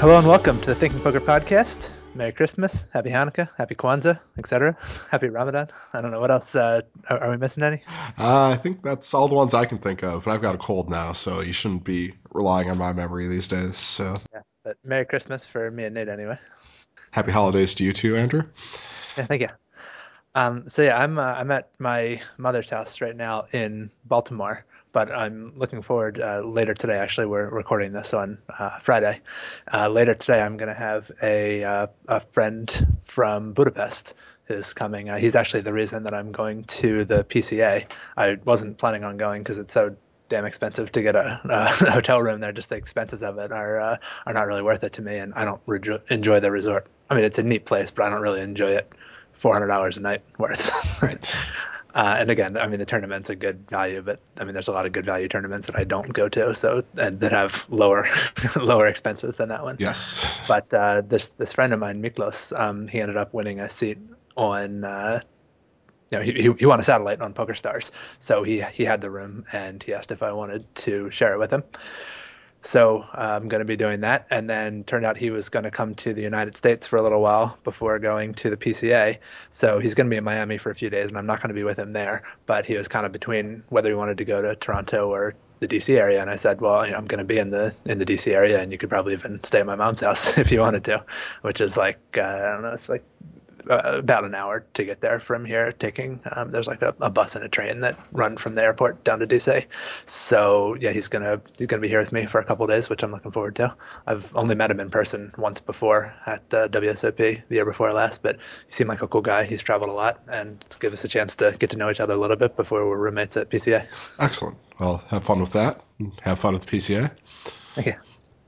Hello and welcome to the Thinking Poker Podcast. Merry Christmas, Happy Hanukkah, Happy Kwanzaa, etc. Happy Ramadan. I don't know what else. Are we missing any? I think that's all the ones I can think of, but I've got a cold now, so you shouldn't be relying on my memory these days. So Yeah, but Merry Christmas for me and Nate anyway. happy holidays to you too, Andrew. Yeah, thank you. I'm at my mother's house right now in Baltimore, but I'm looking forward later today. Actually, we're recording this on Friday. Later today, I'm going to have a friend from Budapest who's coming. He's actually the reason that I'm going to the PCA. I wasn't planning on going because it's so damn expensive to get a hotel room there. Just the expenses of it are not really worth it to me, and I don't enjoy the resort. I mean, it's a neat place, but I don't really enjoy it. $400 a night worth. Right. And again, I mean, the tournament's a good value, but I mean, there's a lot of good value tournaments that I don't go to, and that have lower expenses than that one. Yes. But this friend of mine, Miklos, he ended up winning a seat on. He won a satellite on PokerStars, so he had the room, and he asked if I wanted to share it with him. So I'm going to be doing that. And then turned out he was going to come to the United States for a little while before going to the PCA. So he's going to be in Miami for a few days, and I'm not going to be with him there. But he was kind of between whether he wanted to go to Toronto or the DC area. And I said, well, I'm going to be in the DC area, and you could probably even stay at my mom's house if you wanted to, which is like, I don't know, it's like about an hour to get there from here, taking there's like a bus and a train that run from the airport down to DC. So yeah, he's gonna be here with me for a couple of days, which I'm looking forward to. I've only met him in person once before at WSOP the year before last, but he seemed like a cool guy. He's traveled a lot and give us a chance to get to know each other a little bit before we're roommates at PCA. Excellent. Well, have fun with that. Have fun at the PCA. Thank you.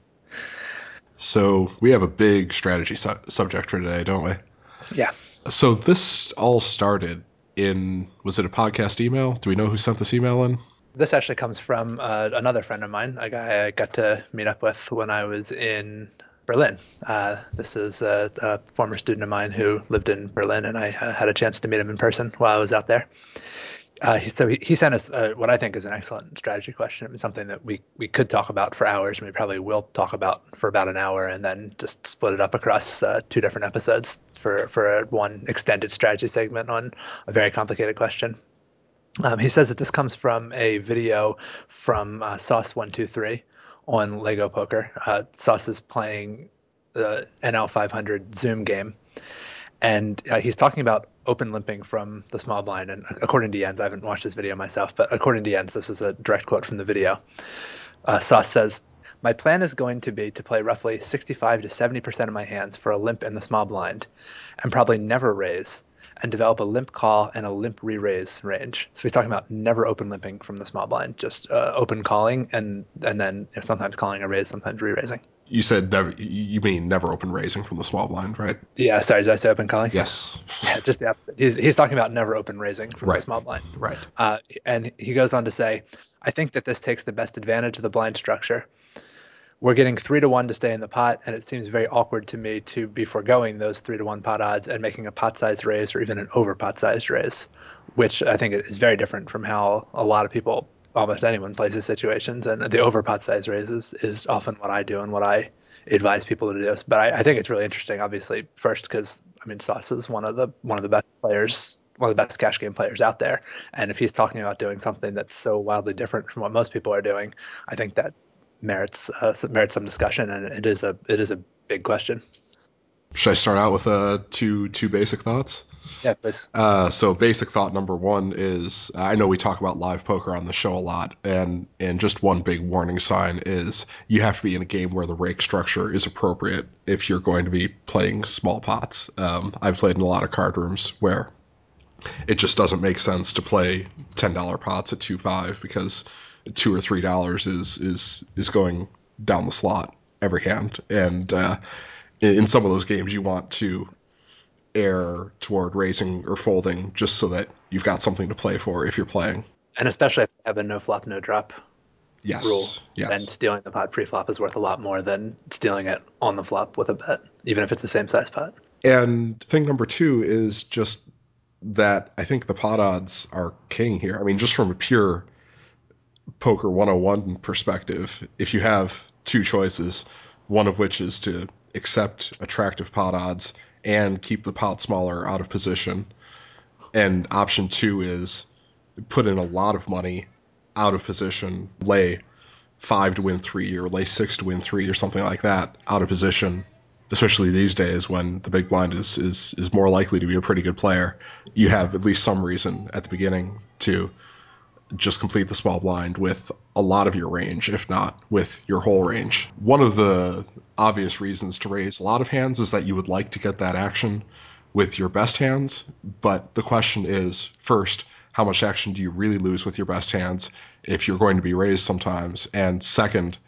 So we have a big strategy subject for today, don't we? Yeah. So this all started was it a podcast email? Do we know who sent this email in? This actually comes from another friend of mine, a guy I got to meet up with when I was in Berlin. This is a former student of mine who lived in Berlin, and I had a chance to meet him in person while I was out there. So he sent us what I think is an excellent strategy question. I mean, something that we could talk about for hours, and we probably will talk about for about an hour, and then just split it up across two different episodes for one extended strategy segment on a very complicated question. He says that this comes from a video from Sauce123 on Lego Poker. Sauce is playing the NL 500 Zoom game, and he's talking about open limping from the small blind. And according to Jens, I haven't watched this video myself, but according to Jens, this is a direct quote from the video. Sauce says, "My plan is going to be to play roughly 65 to 70% of my hands for a limp in the small blind, and probably never raise, and develop a limp call and a limp re-raise range." So he's talking about never open limping from the small blind, just open calling, and then sometimes calling a raise, sometimes re-raising. You said never. You mean never open raising from the small blind, right? Yeah, sorry, did I say open calling? Yes. Yeah, just the opposite. He's talking about never open raising from Right. the small blind. Right. And he goes on to say, "I think that this takes the best advantage of the blind structure. We're getting 3-1 to stay in the pot, and it seems very awkward to me to be foregoing those 3-1 pot odds and making a pot-sized raise or even an over pot-sized raise, which I think is very different from how a lot of people, almost anyone, plays these situations. And the over pot-sized raises is often what I do and what I advise people to do. But I think it's really interesting, obviously, first because I mean, Sauce is one of the best players, one of the best cash game players out there, and if he's talking about doing something that's so wildly different from what most people are doing, I think that merits some discussion, and it is a big question. Should I start out with two basic thoughts? Yeah, please. So basic thought number one is, I know we talk about live poker on the show a lot, and just one big warning sign is you have to be in a game where the rake structure is appropriate if you're going to be playing small pots. I've played in a lot of card rooms where it just doesn't make sense to play $10 pots at 2-5 because $2 or $3 is going down the slot every hand, and in some of those games you want to err toward raising or folding just so that you've got something to play for if you're playing. And especially if you have a no flop, no drop rule, yes. then stealing the pot pre-flop is worth a lot more than stealing it on the flop with a bet, even if it's the same size pot. And thing number two is just that I think the pot odds are king here. I mean, just from a pure poker 101 perspective, if you have two choices, one of which is to accept attractive pot odds and keep the pot smaller out of position. And option 2 is put in a lot of money out of position, lay 5 to win 3 or lay 6 to win 3 or something like that out of position, especially these days when the big blind is more likely to be a pretty good player. You have at least some reason at the beginning to just complete the small blind with a lot of your range, if not with your whole range. One of the obvious reasons to raise a lot of hands is that you would like to get that action with your best hands, but the question is, first, how much action do you really lose with your best hands if you're going to be raised sometimes? And second,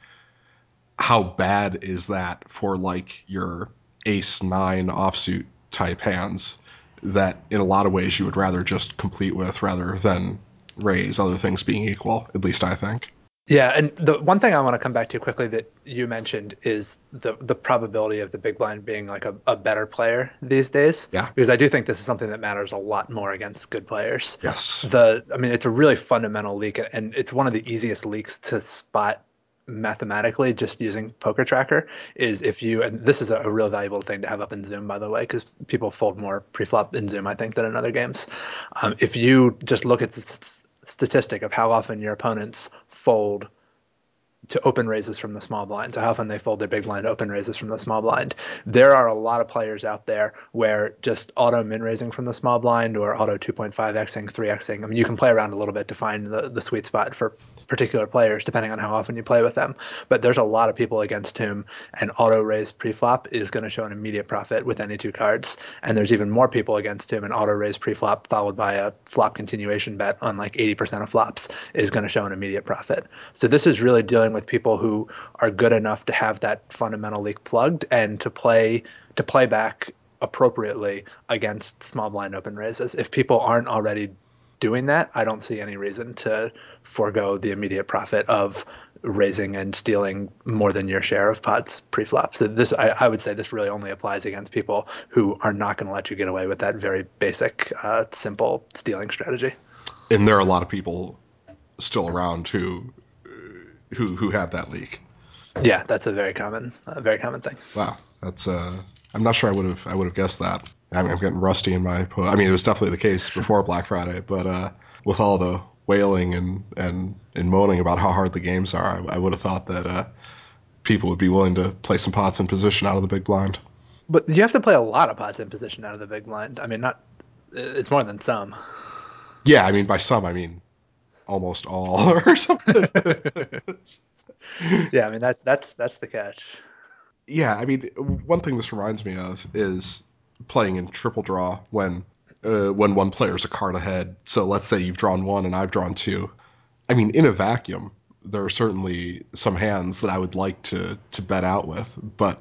how bad is that for like your ace-9 offsuit type hands that in a lot of ways you would rather just complete with rather than raise, other things being equal, at least I think. Yeah, and the one thing I want to come back to quickly that you mentioned is the probability of the big blind being like a better player these days. Yeah. Because I do think this is something that matters a lot more against good players. Yes. I mean, it's a really fundamental leak, and it's one of the easiest leaks to spot mathematically just using Poker Tracker. Is if you, and this is a real valuable thing to have up in Zoom, by the way, because people fold more pre-flop in Zoom, I think, than in other games. If you just look at the statistic of how often your opponents fold to open raises from the small blind, so how often they fold their big blind to open raises from the small blind, there are a lot of players out there where just auto min raising from the small blind or auto 2.5xing, 3xing, I mean, you can play around a little bit to find the sweet spot for particular players depending on how often you play with them. But there's a lot of people against whom an auto raise pre-flop is going to show an immediate profit with any 2 cards. And there's even more people against whom an auto raise pre-flop followed by a flop continuation bet on like 80% of flops is going to show an immediate profit. So this is really dealing with people who are good enough to have that fundamental leak plugged and to play back appropriately against small blind open raises. If people aren't already doing that, I don't see any reason to forego the immediate profit of raising and stealing more than your share of pots pre-flop. So this, I would say this really only applies against people who are not going to let you get away with that very basic, simple stealing strategy. And there are a lot of people still around who have that leak. Yeah, that's a very common thing. Wow, that's I'm not sure I would have guessed that. I'm getting rusty in my. I mean, it was definitely the case before Black Friday, but with all the wailing and moaning about how hard the games are, I would have thought that people would be willing to play some pots in position out of the big blind. But you have to play a lot of pots in position out of the big blind. I mean, it's more than some. Yeah, I mean by some, I mean almost all or something. Yeah, I mean that's the catch. Yeah, I mean one thing this reminds me of is playing in triple draw when one player's a card ahead. So let's say you've drawn 1 and I've drawn 2. I mean, in a vacuum, there are certainly some hands that I would like to bet out with, but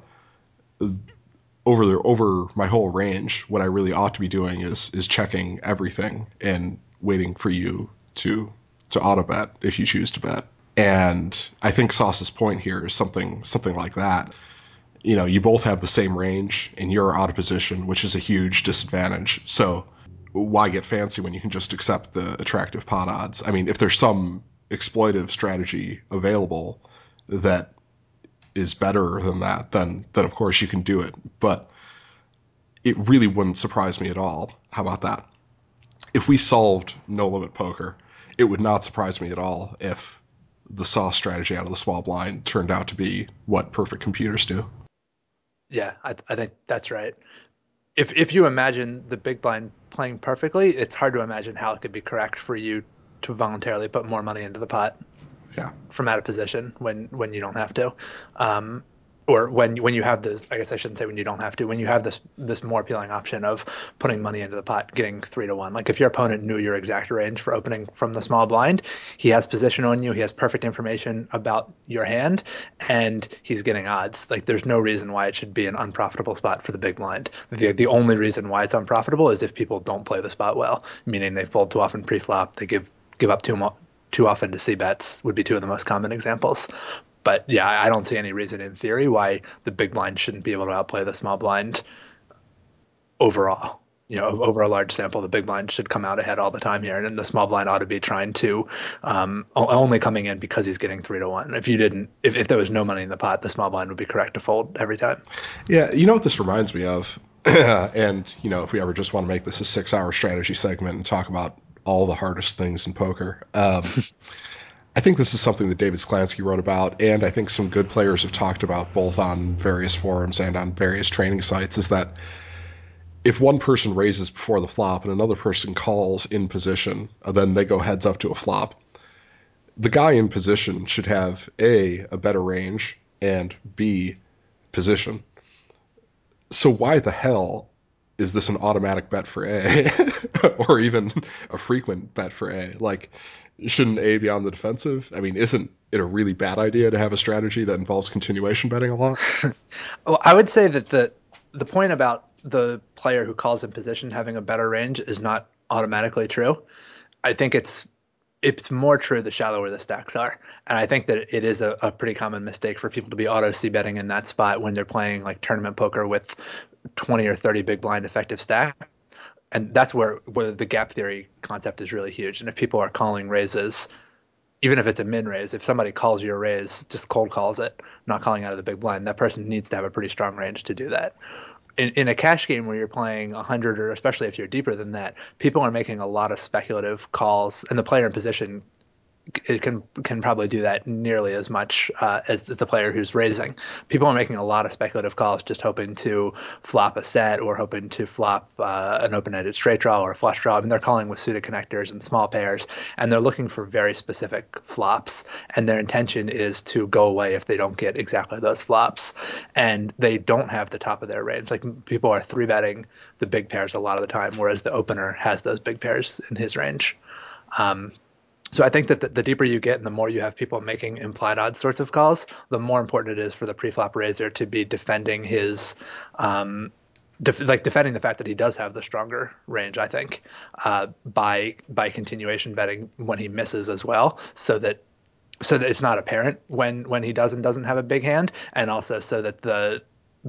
over my whole range, what I really ought to be doing is checking everything and waiting for you to auto bet if you choose to bet. And I think Sauce's point here is something like that. You know, you both have the same range and you're out of position, which is a huge disadvantage. So why get fancy when you can just accept the attractive pot odds? I mean, if there's some exploitive strategy available that is better than that, then of course you can do it. But it really wouldn't surprise me at all. How about that? If we solved no limit poker, it would not surprise me at all if the Sauce strategy out of the small blind turned out to be what perfect computers do. Yeah, I think that's right. If you imagine the big blind playing perfectly, it's hard to imagine how it could be correct for you to voluntarily put more money into the pot. Yeah. From out of position when you don't have to. Or when you have this, I guess I shouldn't say when you don't have to, when you have this more appealing option of putting money into the pot, getting 3-1. Like if your opponent knew your exact range for opening from the small blind, he has position on you, he has perfect information about your hand, and he's getting odds. Like there's no reason why it should be an unprofitable spot for the big blind. The only reason why it's unprofitable is if people don't play the spot well, meaning they fold too often pre-flop, they give up too often to see bets would be 2 of the most common examples. But yeah, I don't see any reason in theory why the big blind shouldn't be able to outplay the small blind overall. over a large sample, the big blind should come out ahead all the time here, and then the small blind ought to be trying to only coming in because he's getting 3-1. If there was no money in the pot, the small blind would be correct to fold every time. Yeah, you know what this reminds me of, and if we ever just want to make this a 6-hour strategy segment and talk about all the hardest things in poker. I think this is something that David Sklansky wrote about, and I think some good players have talked about both on various forums and on various training sites, is that if one person raises before the flop and another person calls in position, then they go heads up to a flop, the guy in position should have A, a better range, and B, position. So why the hell is this an automatic bet for A or even a frequent bet for A? Like, shouldn't A be on the defensive? I mean, isn't it a really bad idea to have a strategy that involves continuation betting a lot? Well, I would say that the point about the player who calls in position having a better range is not automatically true. I think it's more true the shallower the stacks are. And I think that it is a pretty common mistake for people to be auto C betting in that spot when they're playing like tournament poker with 20 or 30 big blind effective stacks. And that's where the gap theory concept is really huge. And if people are calling raises, even if it's a min raise, if somebody calls your raise, just cold calls it, not calling out of the big blind, that person needs to have a pretty strong range to do that. In a cash game where you're playing 100, or especially if you're deeper than that, people are making a lot of speculative calls, and the player in position it can probably do that nearly as much as the player who's raising. People are making a lot of speculative calls, just hoping to flop a set or hoping to flop an open-ended straight draw or a flush draw. I mean, they're calling with suited connectors and small pairs, and they're looking for very specific flops. And their intention is to go away if they don't get exactly those flops. And they don't have the top of their range. Like, people are 3-betting the big pairs a lot of the time, whereas the opener has those big pairs in his range. So I think that the deeper you get and the more you have people making implied odds sorts of calls, the more important it is for the pre-flop raiser to be defending his, defending the fact that he does have the stronger range, I think, by continuation betting when he misses as well, so that it's not apparent when he does and doesn't have a big hand, and also so that the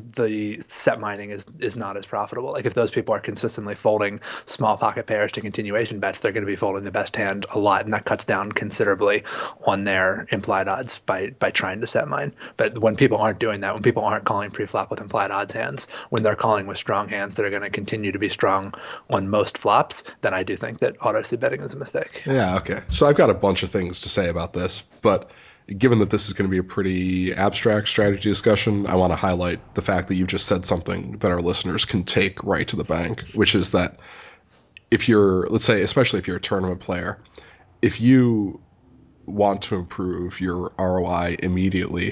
set mining is not as profitable. Like, if those people are consistently folding small pocket pairs to continuation bets, they're going to be folding the best hand a lot, and that cuts down considerably on their implied odds by trying to set mine. But when people aren't doing that, when people aren't calling pre-flop with implied odds hands, when they're calling with strong hands that are going to continue to be strong on most flops, then I do think that auto C betting is a mistake. Yeah, okay. So I've got a bunch of things to say about this, but given that this is going to be a pretty abstract strategy discussion, I want to highlight the fact that you just said something that our listeners can take right to the bank, which is that if you're, let's say, especially if you're a tournament player, if you want to improve your ROI immediately,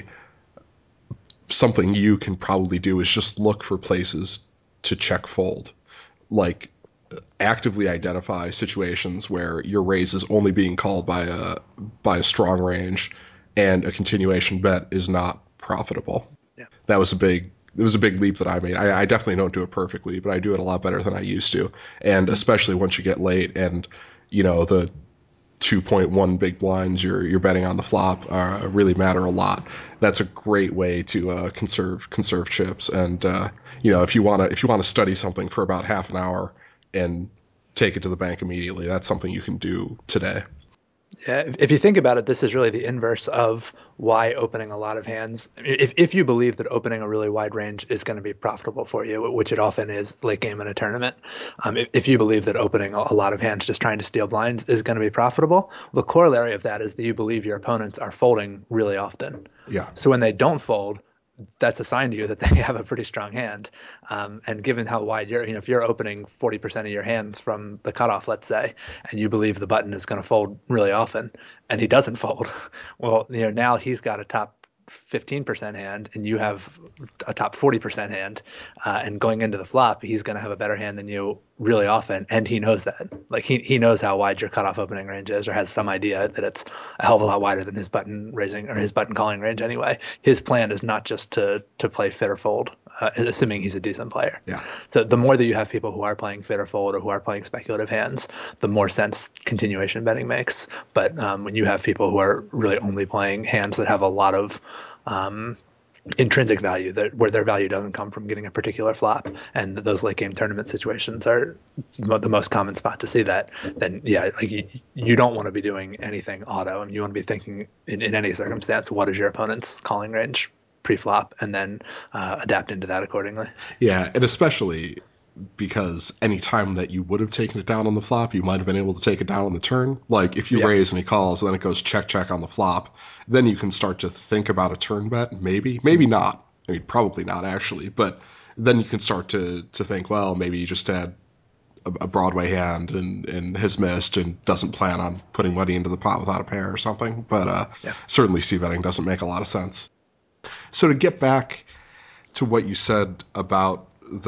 something you can probably do is just look for places to check fold. Like, actively identify situations where your raise is only being called by a strong range and a continuation bet is not profitable. Yeah. It was a big leap that I made. I definitely don't do it perfectly, but I do it a lot better than I used to. And especially once you get late and, the 2.1 big blinds you're betting on the flop really matter a lot. That's a great way to conserve chips. And if you want to study something for about half an hour and take it to the bank immediately, that's something you can do today. Yeah, if you think about it, this is really the inverse of why opening a lot of hands. If you believe that opening a really wide range is going to be profitable for you, which it often is late game in a tournament, if you believe that opening a lot of hands just trying to steal blinds is going to be profitable, the corollary of that is that you believe your opponents are folding really often. Yeah. So when they don't fold, that's a sign to you that they have a pretty strong hand. And given how wide if you're opening 40% of your hands from the cutoff, let's say, and you believe the button is going to fold really often and he doesn't fold, well, now he's got a top 15% hand and you have a top 40% hand, and going into the flop, he's going to have a better hand than you really often. And he knows that. Like, he knows how wide your cutoff opening range is, or has some idea that it's a hell of a lot wider than his button raising or his button calling range anyway. His plan is not just to play fit or fold, assuming he's a decent player. Yeah. So the more that you have people who are playing fit or fold or who are playing speculative hands, the more sense continuation betting makes. But when you have people who are really only playing hands that have a lot of intrinsic value, that where their value doesn't come from getting a particular flop, and those late game tournament situations are the most common spot to see that, then yeah, like you don't want to be doing anything auto, and you want to be thinking in any circumstance, what is your opponent's calling range pre-flop, and then adapt into that accordingly. Yeah, and especially because any time that you would have taken it down on the flop, you might have been able to take it down on the turn. Like if you raise and he calls, and then it goes check check on the flop, then you can start to think about a turn bet. Maybe not. I mean, probably not actually, but then you can start to think, well, maybe you just had a Broadway hand and has missed and doesn't plan on putting money into the pot without a pair or something. But certainly c-betting doesn't make a lot of sense. So to get back to what you said about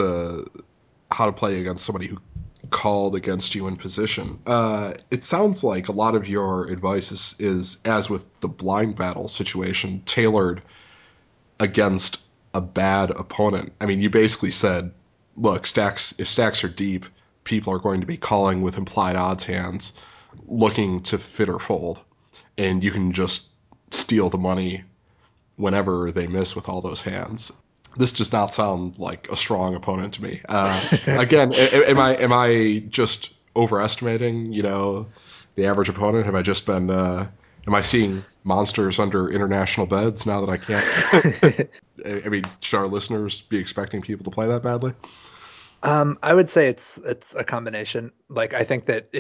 how to play against somebody who called against you in position, it sounds like a lot of your advice is, as with the blind battle situation, tailored against a bad opponent. I mean, you basically said, look, if stacks are deep, people are going to be calling with implied odds hands, looking to fit or fold, and you can just steal the money whenever they miss with all those hands. This does not sound like a strong opponent to me. Again, am I just overestimating, the average opponent? Have I just been, am I seeing monsters under international beds now that I can't? I mean, should our listeners be expecting people to play that badly? I would say it's a combination. Like, I think that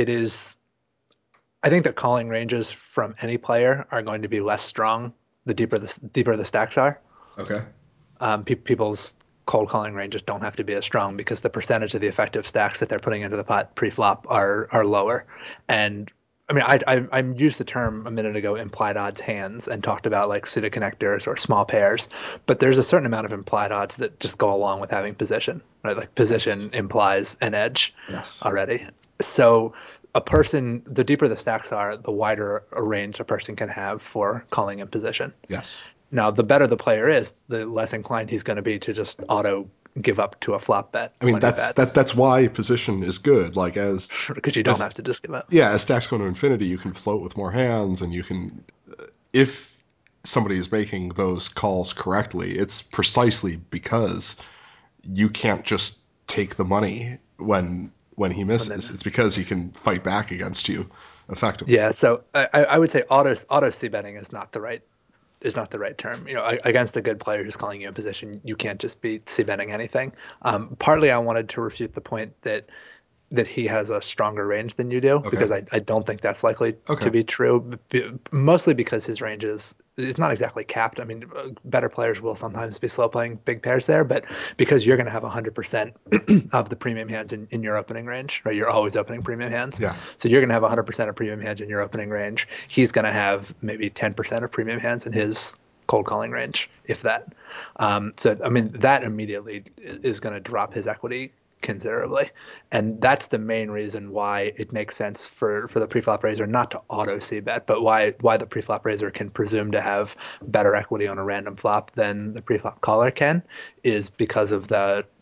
calling ranges from any player are going to be less strong the deeper the stacks are. Okay. People's cold calling ranges don't have to be as strong because the percentage of the effective stacks that they're putting into the pot pre-flop are lower. And I mean, I used the term a minute ago, implied odds hands, and talked about like suited connectors or small pairs, but there's a certain amount of implied odds that just go along with having position, right? Like position implies an edge already. So the deeper the stacks are, the wider a range a person can have for calling in position. Yes. Now, the better the player is, the less inclined he's going to be to just auto give up to a flop bet. I mean, that's why position is good. Like because you don't have to just give up. Yeah, as stacks go to infinity, you can float with more hands, and you can, if somebody is making those calls correctly, it's precisely because you can't just take the money when he misses. It's because he can fight back against you effectively. Yeah, so I would say auto c-betting is not the right term. Against a good player who's calling you in position, you can't just be c-betting anything. Partly I wanted to refute the point that he has a stronger range than you do, because I don't think that's likely to be true, mostly because his range is not exactly capped. I mean, better players will sometimes be slow playing big pairs there, but because you're going to have 100% of the premium hands in your opening range, right? You're always opening premium hands. Yeah. So you're going to have 100% of premium hands in your opening range. He's going to have maybe 10% of premium hands in his cold calling range, if that. So, I mean, that immediately is going to drop his equity considerably, and that's the main reason why it makes sense for the preflop raiser not to auto c-bet, but why the preflop raiser can presume to have better equity on a random flop than the preflop caller can, is because of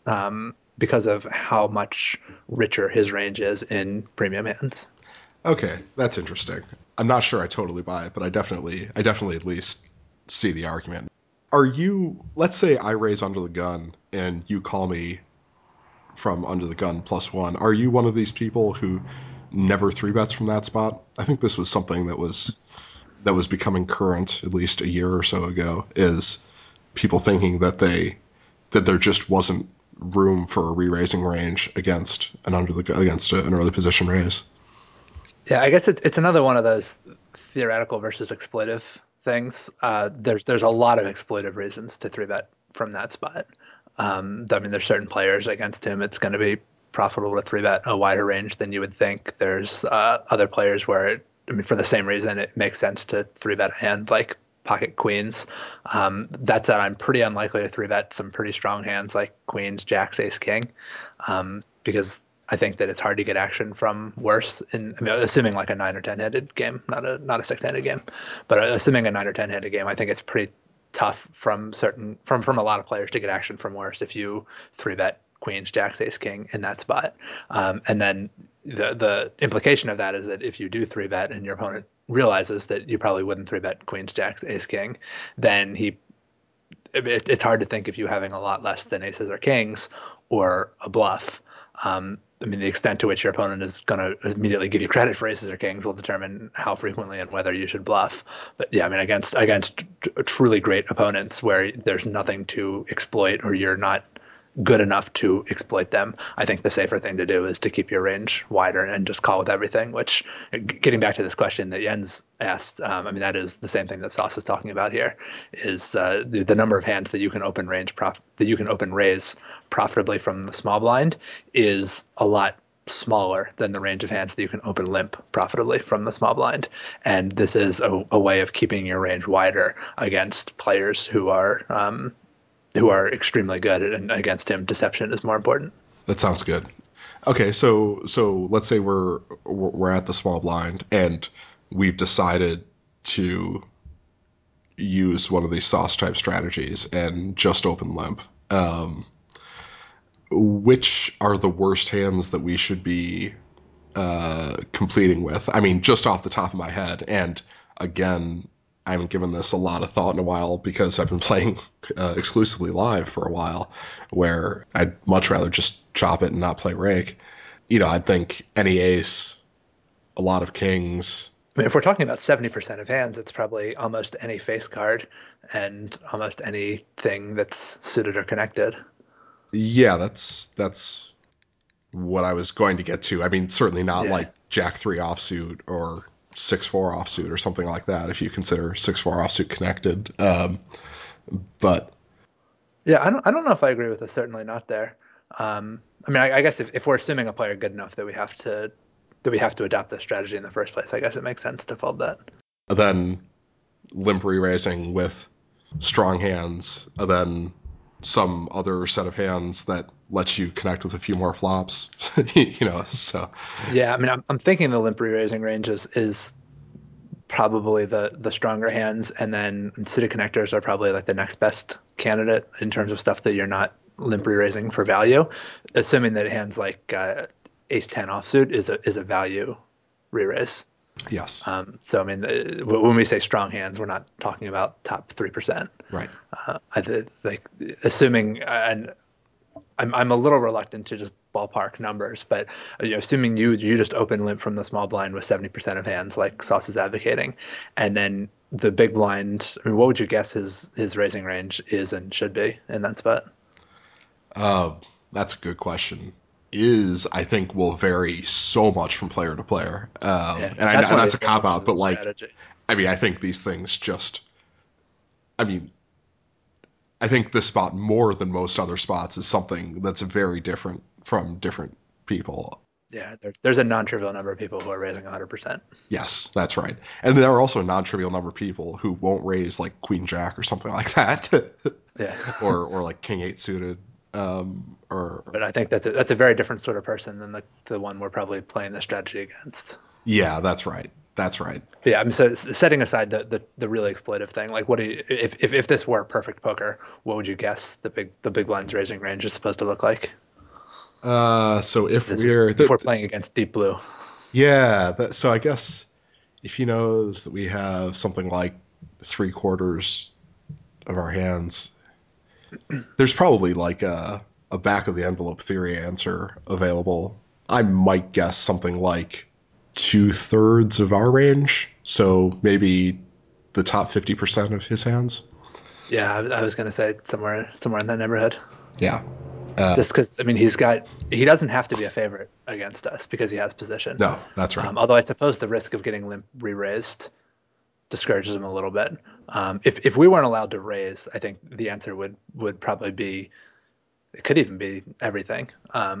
how much richer his range is in premium hands. Okay, that's interesting. I'm not sure I totally buy it, but I definitely at least see the argument. Let's say I raise under the gun and you call me from under the gun +1. Are you one of these people who never 3-bets from that spot? I think this was something that was becoming current at least a year or so ago, is people thinking that there just wasn't room for a re-raising range against an early position raise. Yeah, I guess it's another one of those theoretical versus exploitive things. There's a lot of exploitive reasons to 3-bet from that spot. I mean, there's certain players against him it's going to be profitable to 3-bet a wider range than you would think. There's other players where, for the same reason, it makes sense to 3-bet a hand like pocket queens. That said, I'm pretty unlikely to 3-bet some pretty strong hands like queens, jacks, ace, king, because I think that it's hard to get action from worse. Assuming like a 9 or 10-handed game, not a 6-handed game, but assuming a 9 or 10-handed game, I think it's pretty tough from a lot of players to get action from worse if you 3-bet queens, jacks, ace, king in that spot. And then the implication of that is that if you do 3-bet and your opponent realizes that you probably wouldn't 3-bet queens, jacks, ace, king, then it's hard to think of you having a lot less than aces or kings or a bluff. I mean, the extent to which your opponent is going to immediately give you credit for aces or kings will determine how frequently and whether you should bluff. But yeah, I mean, against truly great opponents where there's nothing to exploit or you're not good enough to exploit them, I think the safer thing to do is to keep your range wider and just call with everything, which, getting back to this question that Jens asked, I mean, that is the same thing that Sauce is talking about here, is the number of hands that you can open raise profitably from the small blind is a lot smaller than the range of hands that you can open limp profitably from the small blind. And this is a way of keeping your range wider against players who are extremely good, and against him, deception is more important. That sounds good. Okay, so let's say we're at the small blind and we've decided to use one of these sauce type strategies and just open limp. Which are the worst hands that we should be completing with? I mean, just off the top of my head, and again, I haven't given this a lot of thought in a while because I've been playing exclusively live for a while, where I'd much rather just chop it and not play rake. I'd think any ace, a lot of kings. I mean, if we're talking about 70% of hands, it's probably almost any face card and almost anything that's suited or connected. Yeah, that's what I was going to get to. I mean, certainly not like Jack 3 offsuit or 6-4 offsuit or something like that, if you consider 6-4 offsuit connected. But yeah, I don't know if I agree with this. Certainly not there. I mean, I guess if we're assuming a player good enough that we have to adopt this strategy in the first place, I guess it makes sense to fold that. Then limp re-raising with strong hands, then some other set of hands that lets you connect with a few more flops, so. Yeah, I mean, I'm thinking the limp re-raising range is probably the stronger hands, and then suited connectors are probably like the next best candidate in terms of stuff that you're not limp re-raising for value, assuming that hands like ace 10 offsuit is a value re-raise. Yes. So I mean, when we say strong hands, we're not talking about top 3%. Right. Assuming, and I'm a little reluctant to just ballpark numbers, but assuming you just open limp from the small blind with 70% of hands, like Sauce is advocating, and then the big blind, I mean, what would you guess his raising range is and should be in that spot? That's a good question. I think will vary so much from player to player. And I know that's a cop out, but strategy. I mean, I think these things I think this spot more than most other spots is something that's very different from different people. Yeah, there's a non-trivial number of people who are raising 100%. Yes, that's right. And there are also a non-trivial number of people who won't raise like Queen Jack or something like that. Yeah. or like King 8 suited. But I think that's a very different sort of person than the one we're probably playing the strategy against. Yeah, that's right. But yeah, I mean, so setting aside the really exploitive thing, like what do you, if this were perfect poker, what would you guess the big blind's raising range is supposed to look like? So if we're playing against deep blue. Yeah, so I guess if he knows that we have something like 3/4 of our hands, there's probably like a back of the envelope theory answer available. I might guess something like 2/3 of our range, so maybe the top 50% of his hands. Yeah, I was gonna say somewhere in that neighborhood. Yeah. Just because, I mean, he doesn't have to be a favorite against us because he has position. No, that's right. Although I suppose the risk of getting limp re-raised discourages him a little bit. If we weren't allowed to raise, I think the answer would probably be, it could even be everything.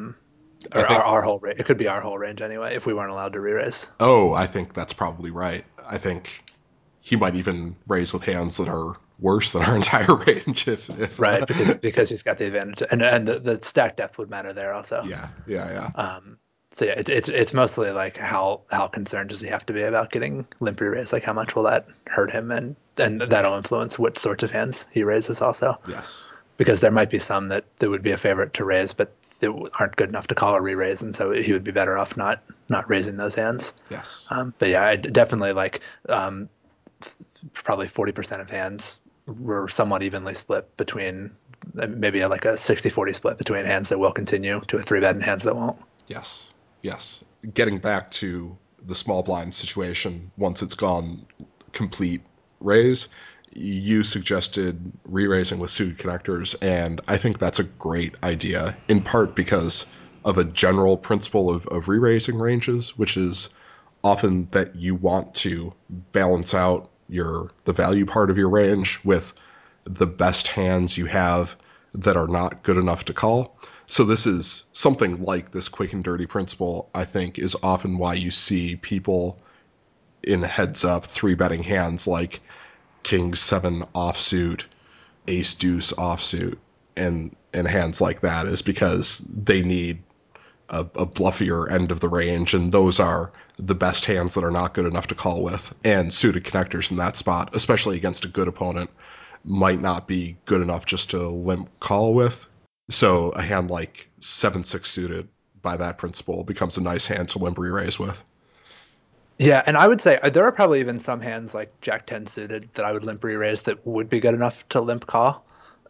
Our whole range. It could be our whole range anyway if we weren't allowed to re-raise. Oh, I think that's probably right. I think he might even raise with hands that are worse than our entire range if right, because he's got the advantage, and the stack depth would matter there also. Yeah. So yeah, it's mostly like how concerned does he have to be about getting limp re-raised? Like how much will that hurt him, and that'll influence what sorts of hands he raises also. Yes. Because there might be some that would be a favorite to raise, but they aren't good enough to call a re-raise, and so he would be better off not raising those hands. Yes. But yeah, I definitely like probably 40% of hands were somewhat evenly split between maybe like a 60-40 split between hands that will continue to a 3-bet and hands that won't. Yes, yes. Getting back to the small blind situation, once it's gone complete raise, you suggested re-raising with suited connectors, and I think that's a great idea, in part because of a general principle of re-raising ranges, which is often that you want to balance out the value part of your range with the best hands you have that are not good enough to call. So this is something like this quick and dirty principle, I think, is often why you see people in heads up 3-betting hands like King 7 offsuit, Ace Deuce offsuit, and hands like that, is because they need a bluffier end of the range, and those are the best hands that are not good enough to call with. And suited connectors in that spot, especially against a good opponent, might not be good enough just to limp call with. So a hand like 7-6 suited, by that principle, becomes a nice hand to limp re-raise with. Yeah, and I would say there are probably even some hands like Jack 10 suited that I would limp re-raise that would be good enough to limp call.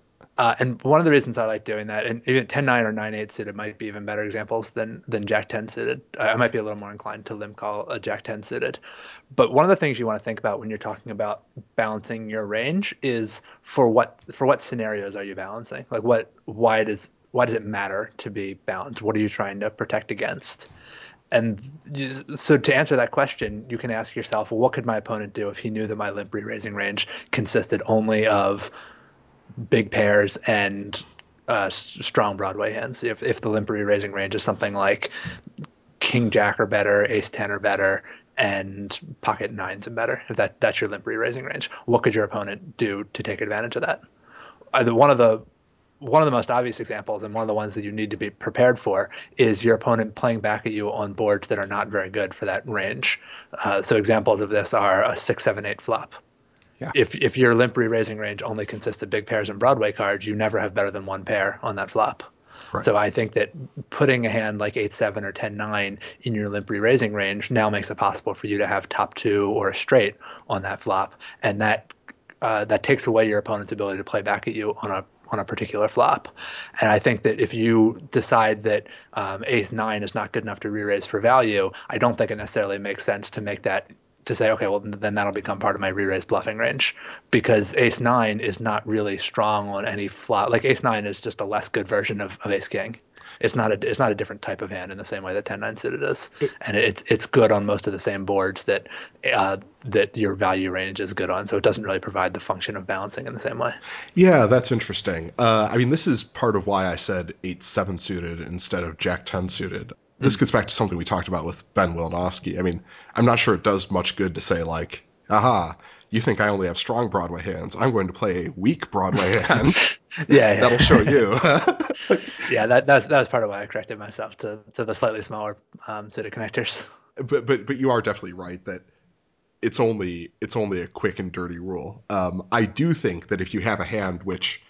And one of the reasons I like doing that, and even 10-9 or 9-8 suited might be even better examples than Jack 10 suited. I might be a little more inclined to limp call a Jack 10 suited. But one of the things you want to think about when you're talking about balancing your range is for what scenarios are you balancing? Like why does it matter to be balanced? What are you trying to protect against? And so to answer that question, you can ask yourself, well, what could my opponent do if he knew that my limp re-raising range consisted only of big pairs and strong Broadway hands? If the limp re-raising range is something like King Jack or better, Ace 10 or better, and pocket nines and better, if that's your limp re-raising range, what could your opponent do to take advantage of that? One of the most obvious examples, and one of the ones that you need to be prepared for, is your opponent playing back at you on boards that are not very good for that range. So examples of this are a 6-7-8 flop. Yeah. If your limp re-raising range only consists of big pairs and Broadway cards, you never have better than one pair on that flop. Right. So I think that putting a hand like 8-7 or 10-9 in your limp re-raising range now makes it possible for you to have top two or a straight on that flop, and that takes away your opponent's ability to play back at you on a particular flop. And I think that if you decide that Ace 9 is not good enough to re-raise for value, I don't think it necessarily makes sense to say, okay, well, then that'll become part of my re-raise bluffing range, because Ace 9 is not really strong on any flop. Like Ace 9 is just a less good version of Ace King. It's not a different type of hand in the same way that 10-9 suited is, and it's good on most of the same boards that your value range is good on. So it doesn't really provide the function of balancing in the same way. Yeah, that's interesting. I mean, this is part of why I said 8-7 suited instead of Jack 10 suited. This gets back to something we talked about with Ben Wilnowski. I mean, I'm not sure it does much good to say like, aha, you think I only have strong Broadway hands. I'm going to play a weak Broadway hand. yeah. That'll show you. Yeah, that was part of why I corrected myself to the slightly smaller suited connectors. But you are definitely right that it's only a quick and dirty rule. I do think that if you have a hand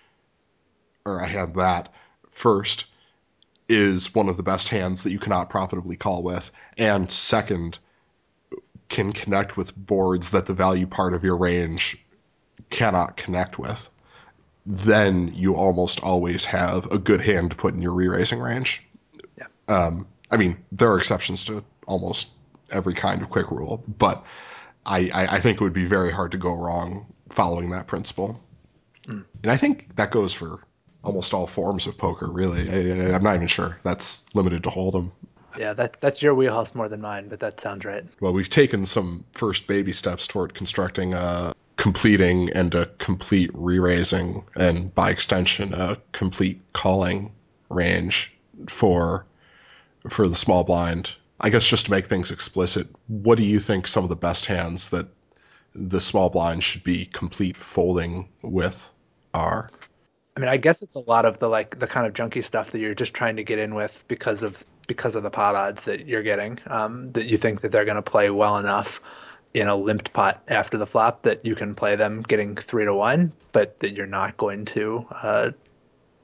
that first is one of the best hands that you cannot profitably call with, and second can connect with boards that the value part of your range cannot connect with, then you almost always have a good hand to put in your re-raising range. Yeah. I mean, there are exceptions to almost every kind of quick rule, but I think it would be very hard to go wrong following that principle. And I think that goes for almost all forms of poker, really. I'm not even sure that's limited to Hold'em. Yeah, that's your wheelhouse more than mine, but that sounds right. Well, we've taken some first baby steps toward constructing a completing and a complete re-raising, and by extension, a complete calling range for the small blind. I guess just to make things explicit, what do you think some of the best hands that the small blind should be complete folding with are? I mean, I guess it's a lot of the kind of junky stuff that you're just trying to get in with because of the pot odds that you're getting, that you think that they're going to play well enough in a limped pot after the flop that you can play them getting 3-1, but that you're not going to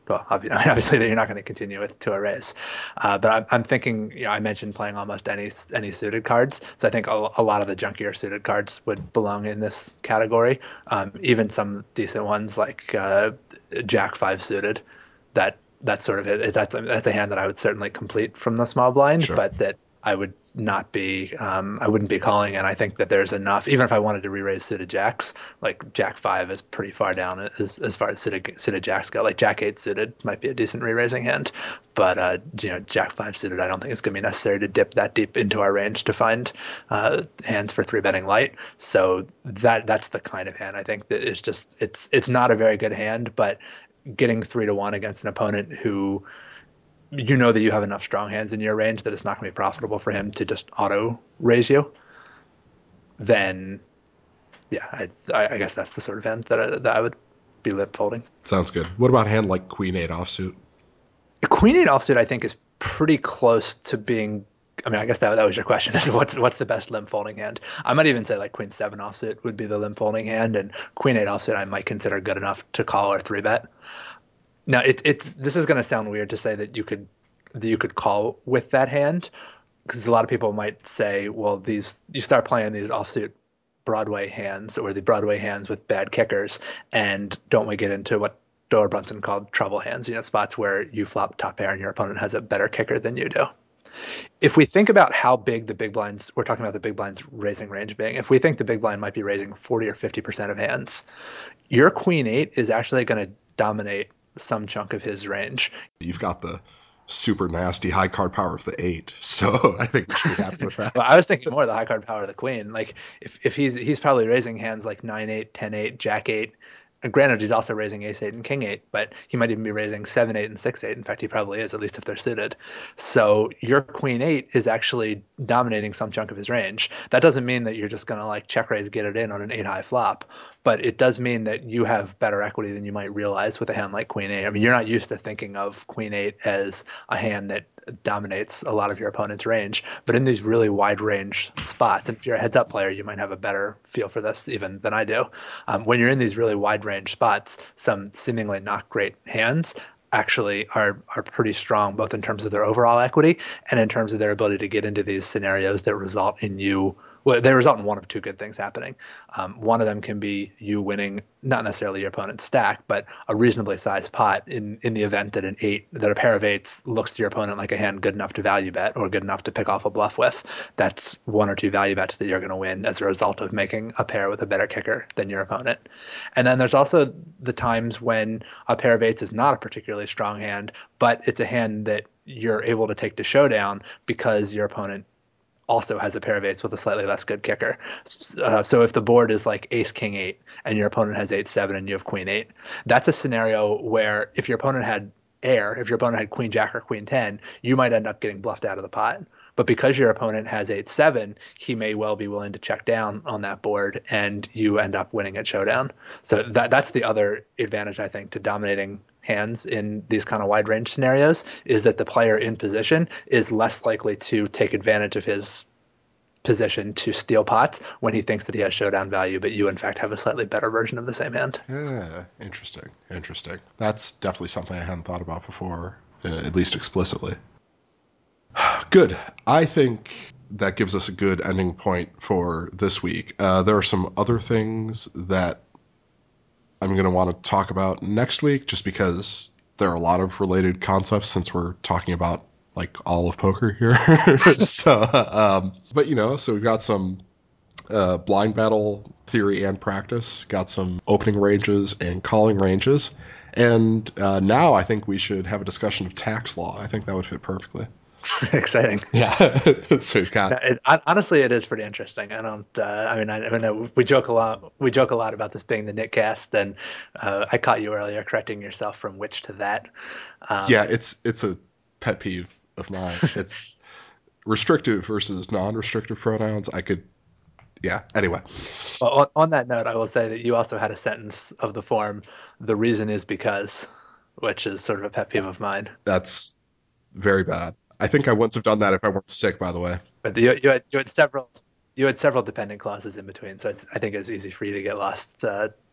well, obviously that you're not going to continue with to a raise. But I'm thinking, I mentioned playing almost any suited cards, so I think a lot of the junkier suited cards would belong in this category. Even some decent ones like Jack 5 suited, that's sort of it. That's a hand that I would certainly complete from the small blind, Sure. but that I would not be I wouldn't be calling. And I think that there's enough, even if I wanted to re-raise suited jacks, like Jack 5 is pretty far down as far as suited jacks go. Like Jack 8 suited might be a decent re-raising hand, but Jack 5 suited I don't think it's going to be necessary to dip that deep into our range to find hands for 3-betting light. So that's the kind of hand I think that is just it's not a very good hand, but getting 3-1 against an opponent who that you have enough strong hands in your range that it's not going to be profitable for him to just auto raise you, then yeah, I guess that's the sort of hand that I would be lip folding. Sounds good. What about a hand like Queen 8 offsuit? Queen 8 offsuit I think is pretty close to being. I mean, I guess that was your question: is what's the best limp folding hand? I might even say like Queen 7 offsuit would be the limp folding hand, and Queen 8 offsuit I might consider good enough to call or 3-bet. Now, this is going to sound weird to say that you could call with that hand, because a lot of people might say, well, you start playing these offsuit Broadway hands or the Broadway hands with bad kickers, and don't we get into what Doer Brunson called trouble hands? Spots where you flop top pair and your opponent has a better kicker than you do. If we think about how big the big blinds, we're talking about the big blinds raising range being, if we think the big blind might be raising 40 or 50% of hands, your Queen 8 is actually going to dominate some chunk of his range. You've got the super nasty high card power of the 8, so I think we should be happy with that. Well, I was thinking more of the high card power of the Queen. Like if he's probably raising hands like 9-8, 10-8, Jack 8. And granted, he's also raising Ace 8 and King 8, but he might even be raising 7-8 and 6-8. In fact, he probably is, at least if they're suited. So your Queen 8 is actually dominating some chunk of his range. That doesn't mean that you're just going to like check raise, get it in on an 8-high flop, but it does mean that you have better equity than you might realize with a hand like Queen 8. I mean, you're not used to thinking of Queen 8 as a hand that dominates a lot of your opponent's range, but in these really wide range spots, and if you're a heads up player, you might have a better feel for this even than I do. When you're in these really wide range spots, some seemingly not great hands actually are pretty strong, both in terms of their overall equity and in terms of their ability to get into these scenarios that result in you. Well, they result in one of two good things happening. One of them can be you winning, not necessarily your opponent's stack, but a reasonably sized pot in the event that a pair of 8s looks to your opponent like a hand good enough to value bet or good enough to pick off a bluff with. That's 1 or 2 value bets that you're going to win as a result of making a pair with a better kicker than your opponent. And then there's also the times when a pair of 8s is not a particularly strong hand, but it's a hand that you're able to take to showdown because your opponent also has a pair of 8s with a slightly less good kicker. So if the board is like Ace King 8 and your opponent has 8-7 and you have Queen 8, that's a scenario where if your opponent had if your opponent had Queen Jack or Queen 10, you might end up getting bluffed out of the pot. But because your opponent has 8-7, he may well be willing to check down on that board and you end up winning at showdown. So that's the other advantage, I think, to dominating hands in these kind of wide range scenarios, is that the player in position is less likely to take advantage of his position to steal pots when he thinks that he has showdown value, but you in fact have a slightly better version of the same hand. Yeah, interesting. That's definitely something I hadn't thought about before, at least explicitly. Good. I think that gives us a good ending point for this week. There are some other things that I'm going to want to talk about next week, just because there are a lot of related concepts since we're talking about like all of poker here. So we've got some blind battle theory and practice, got some opening ranges and calling ranges. And now I think we should have a discussion of tax law. I think that would fit perfectly. Exciting. Yeah. So we've got. Honestly, it is pretty interesting. I don't. I mean, we joke a lot. We joke a lot about this being the Nitcast, and I caught you earlier correcting yourself from which to that. Yeah, it's a pet peeve of mine. It's restrictive versus non-restrictive pronouns. Anyway. Well, on that note, I will say that you also had a sentence of the form, "The reason is because," which is sort of a pet peeve of mine. That's very bad. I think I wouldn't have done that if I weren't sick, by the way. But you had several dependent clauses in between, so I think it's easy for you to get lost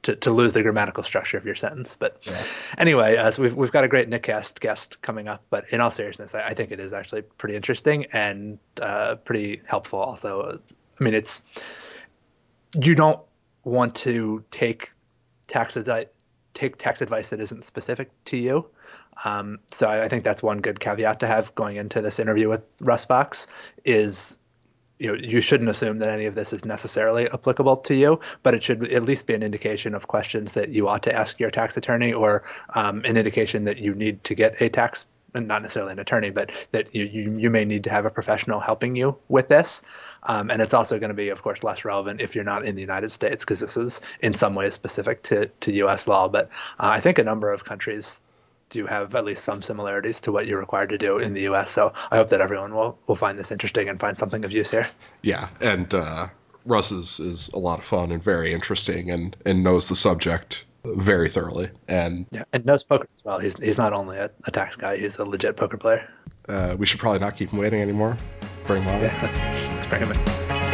to lose the grammatical structure of your sentence. But Yeah. anyway, so we've got a great Nickcast guest coming up. But in all seriousness, I think it is actually pretty interesting and pretty helpful. Also, I mean, you don't want to take tax advice that isn't specific to you. So I think that's one good caveat to have going into this interview with Russ Fox is, you shouldn't assume that any of this is necessarily applicable to you, but it should at least be an indication of questions that you ought to ask your tax attorney, or an indication that you need to get a tax, and not necessarily an attorney, but that you may need to have a professional helping you with this. And it's also going to be, of course, less relevant if you're not in the United States, because this is in some ways specific to U.S. law. But I think a number of countries do have at least some similarities to what you're required to do in the U.S. So I hope that everyone will find this interesting and find something of use here. Yeah, and Russ is a lot of fun and very interesting and knows the subject very thoroughly. And knows poker as well. He's not only a tax guy, he's a legit poker player. We should probably not keep him waiting anymore. Bring him on. Yeah, let's bring him in.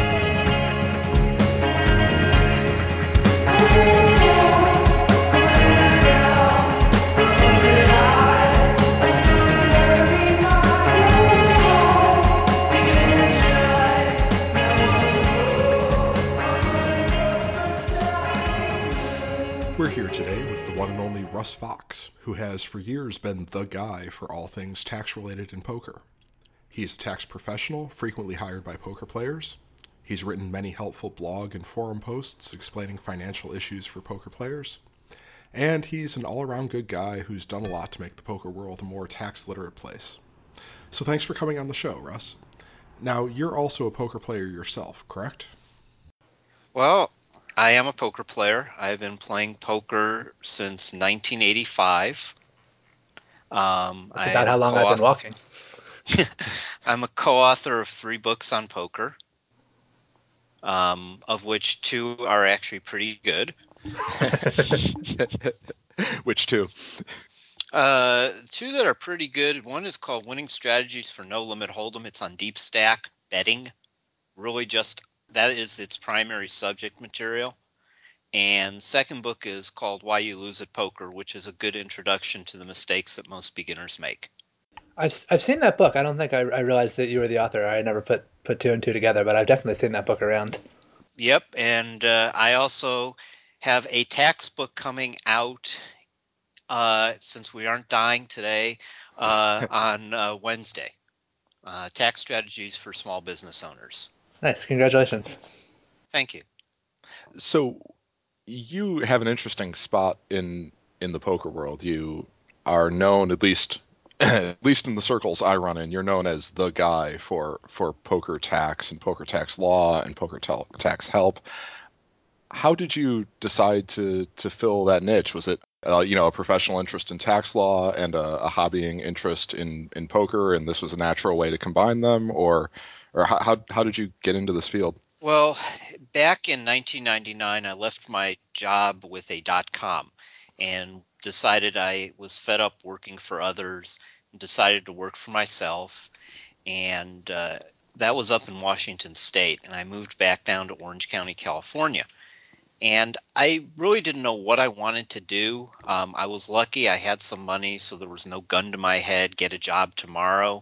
We're here today with the one and only Russ Fox, who has for years been the guy for all things tax-related in poker. He's a tax professional, frequently hired by poker players. He's written many helpful blog and forum posts explaining financial issues for poker players. And he's an all-around good guy who's done a lot to make the poker world a more tax-literate place. So thanks for coming on the show, Russ. Now, you're also a poker player yourself, correct? Well, I am a poker player. I've been playing poker since 1985. That's about how long I've been walking. I'm a co-author of 3 books on poker, of which 2 are actually pretty good. Which 2? 2 that are pretty good. One is called Winning Strategies for No Limit Hold'em. It's on deep stack betting. Really just that is its primary subject material. And second book is called Why You Lose at Poker, which is a good introduction to the mistakes that most beginners make. I've seen that book. I don't think I realized that you were the author. I never put 2 and 2 together, but I've definitely seen that book around. Yep, and I also have a tax book coming out, since we aren't dying today, on Wednesday. Tax Strategies for Small Business Owners. Nice. Congratulations. Thank you. So you have an interesting spot in the poker world. You are known, at least in the circles I run in, you're known as the guy for poker tax and poker tax law and poker tax help. How did you decide to fill that niche? Was it a professional interest in tax law and a hobbying interest in poker, and this was a natural way to combine them, or how did you get into this field? Well, back in 1999, I left my job with a .com and decided I was fed up working for others and decided to work for myself. And that was up in Washington State, and I moved back down to Orange County, California. And I really didn't know what I wanted to do. I was lucky I had some money, so there was no gun to my head, get a job tomorrow.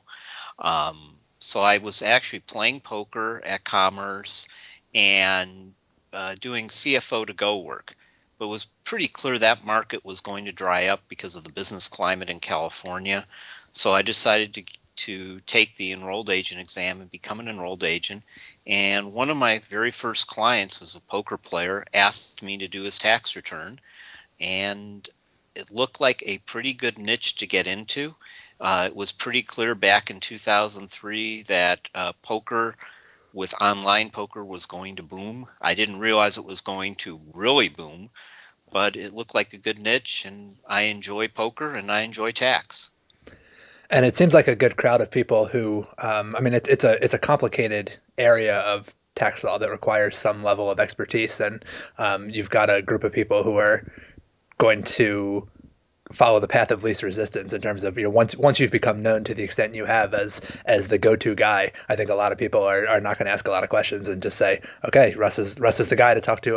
So I was actually playing poker at Commerce and doing CFO to go work. But it was pretty clear that market was going to dry up because of the business climate in California. So I decided to take the enrolled agent exam and become an enrolled agent. And one of my very first clients was a poker player, asked me to do his tax return. And it looked like a pretty good niche to get into. It was pretty clear back in 2003 that poker with online poker was going to boom. I didn't realize it was going to really boom, but it looked like a good niche, and I enjoy poker and I enjoy tax. And it seems like a good crowd of people who, it's a complicated area of tax law that requires some level of expertise, and you've got a group of people who are going to follow the path of least resistance in terms of, once you've become known to the extent you have as the go-to guy, I think a lot of people are not going to ask a lot of questions and just say, okay, Russ is the guy to talk to about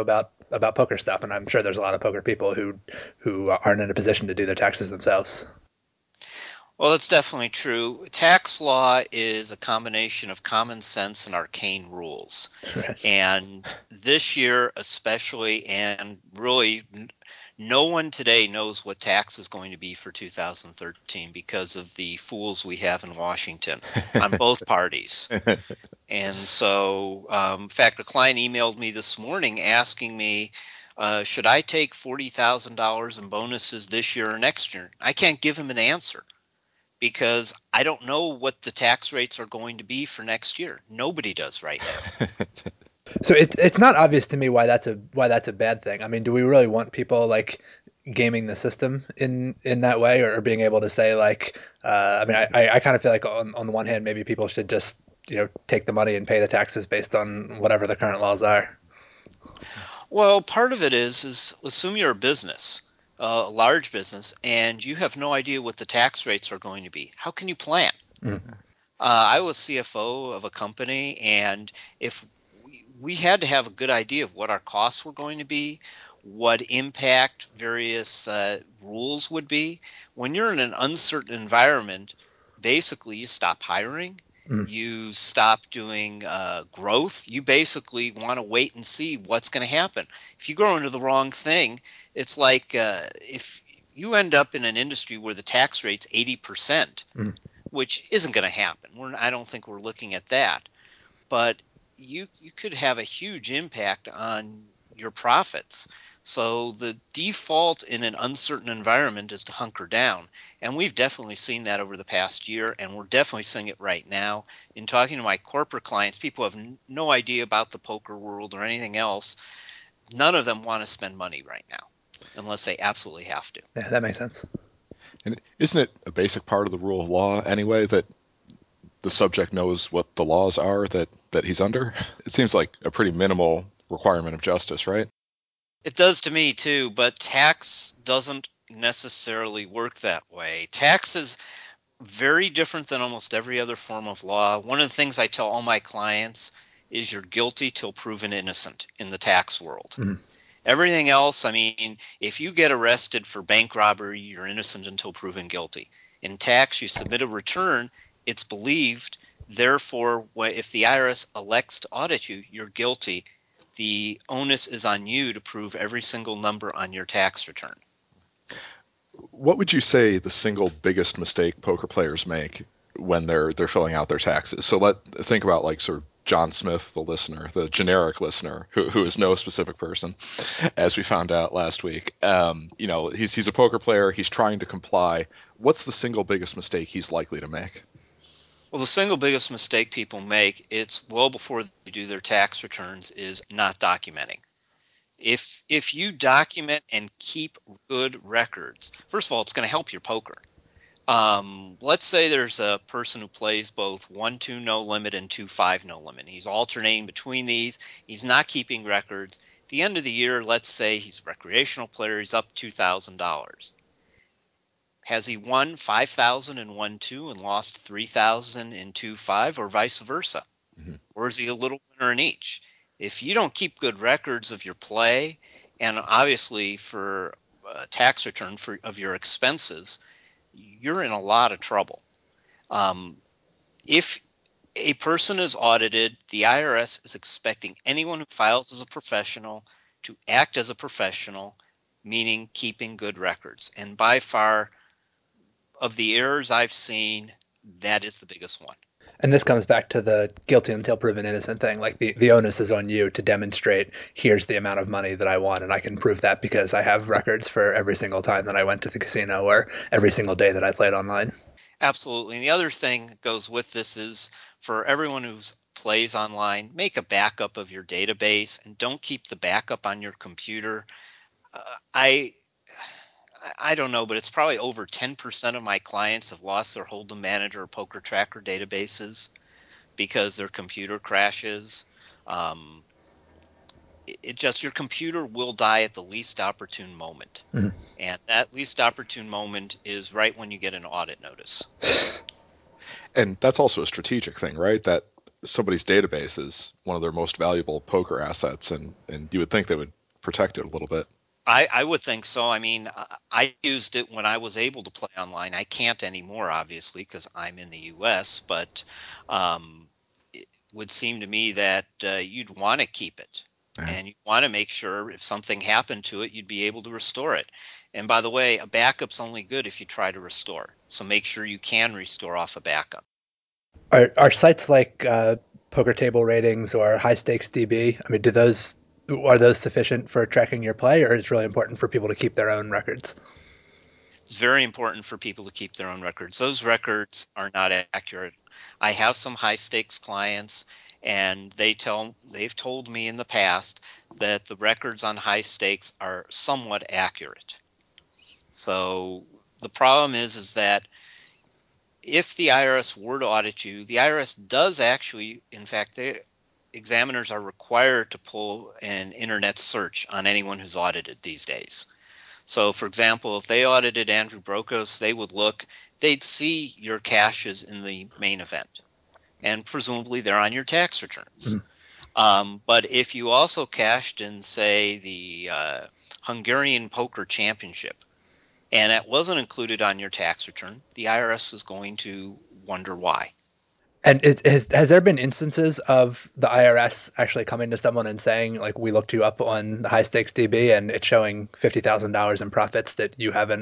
about poker stuff, and I'm sure there's a lot of poker people who aren't in a position to do their taxes themselves. Well, that's definitely true. Tax law is a combination of common sense and arcane rules. Right. And this year especially, and really no one today knows what tax is going to be for 2013 because of the fools we have in Washington on both parties. And so, in fact, a client emailed me this morning asking me, should I take $40,000 in bonuses this year or next year? I can't give him an answer, because I don't know what the tax rates are going to be for next year. Nobody does right now. So it's not obvious to me why that's a bad thing. I mean, do we really want people like gaming the system in that way, or being able to say like, I mean, I kind of feel like on the one hand, maybe people should just take the money and pay the taxes based on whatever the current laws are. Well, part of it is assume you're a business. A large business, and you have no idea what the tax rates are going to be. How can you plan? Mm-hmm. I was CFO of a company, and if we had to have a good idea of what our costs were going to be, what impact various rules would be. When you're in an uncertain environment, basically you stop hiring. You stop doing growth. You basically want to wait and see what's going to happen. If you grow into the wrong thing, it's like if you end up in an industry where the tax rate's 80%, which isn't going to happen. I don't think we're looking at that. But you could have a huge impact on your profits. So the default in an uncertain environment is to hunker down. And we've definitely seen that over the past year, and we're definitely seeing it right now. In talking to my corporate clients, people have no idea about the poker world or anything else. None of them want to spend money right now unless they absolutely have to. Yeah, that makes sense. And isn't it a basic part of the rule of law anyway that the subject knows what the laws are that he's under? It seems like a pretty minimal requirement of justice, right? It does to me too, but tax doesn't necessarily work that way. Tax is very different than almost every other form of law. One of the things I tell all my clients is you're guilty till proven innocent in the tax world. Mm-hmm. Everything else, I mean, if you get arrested for bank robbery, you're innocent until proven guilty. In tax, you submit a return, it's believed. Therefore, if the IRS elects to audit you, you're guilty. The onus is on you to prove every single number on your tax return. What would you say the single biggest mistake poker players make when they're filling out their taxes? So think about like sort of John Smith, the listener, the generic listener, who is no specific person, as we found out last week. He's a poker player. He's trying to comply. What's the single biggest mistake he's likely to make? Well, the single biggest mistake people make, it's well before they do their tax returns, is not documenting. If you document and keep good records, first of all, it's going to help your poker. Let's say there's a person who plays both 1-2 no limit and 2-5 no limit. He's alternating between these. He's not keeping records. At the end of the year, let's say he's a recreational player. He's up $2,000. Has he won $5,000 in 1-2 and lost $3,000 in 2-5, or vice versa? Mm-hmm. Or is he a little winner in each? If you don't keep good records of your play, and obviously for a tax return of your expenses, you're in a lot of trouble. If a person is audited, the IRS is expecting anyone who files as a professional to act as a professional, meaning keeping good records. And by far, of the errors I've seen, that is the biggest one. And this comes back to the guilty until proven innocent thing. Like the onus is on you to demonstrate, here's the amount of money that I won, and I can prove that because I have records for every single time that I went to the casino or every single day that I played online. Absolutely. And the other thing that goes with this is for everyone who plays online, make a backup of your database and don't keep the backup on your computer. I don't know, but it's probably over 10% of my clients have lost their Hold'em Manager or Poker Tracker databases because their computer crashes. Your computer will die at the least opportune moment. Mm-hmm. And that least opportune moment is right when you get an audit notice. And that's also a strategic thing, right? That somebody's database is one of their most valuable poker assets, and you would think they would protect it a little bit. I would think so. I mean, I used it when I was able to play online. I can't anymore, obviously, because I'm in the U.S., but it would seem to me that you'd want to keep it. Yeah. And you want to make sure if something happened to it, you'd be able to restore it. And by the way, a backup's only good if you try to restore. So make sure you can restore off a backup. Are sites like Poker Table Ratings or High Stakes DB? I mean, are those sufficient for tracking your play, or is it really important for people to keep their own records? It's very important for people to keep their own records. Those records are not accurate. I have some high stakes clients, and they've told me in the past that the records on high stakes are somewhat accurate. So the problem is that if the IRS were to audit you, the IRS does actually, in fact, examiners are required to pull an internet search on anyone who's audited these days. So, for example, if they audited Andrew Brokos, they'd see your caches in the main event, and presumably they're on your tax returns. Mm-hmm. But if you also cashed in, say, the Hungarian Poker Championship, and that wasn't included on your tax return, the IRS is going to wonder why. And has there been instances of the IRS actually coming to someone and saying, like, we looked you up on the High Stakes DB and it's showing $50,000 in profits that you haven't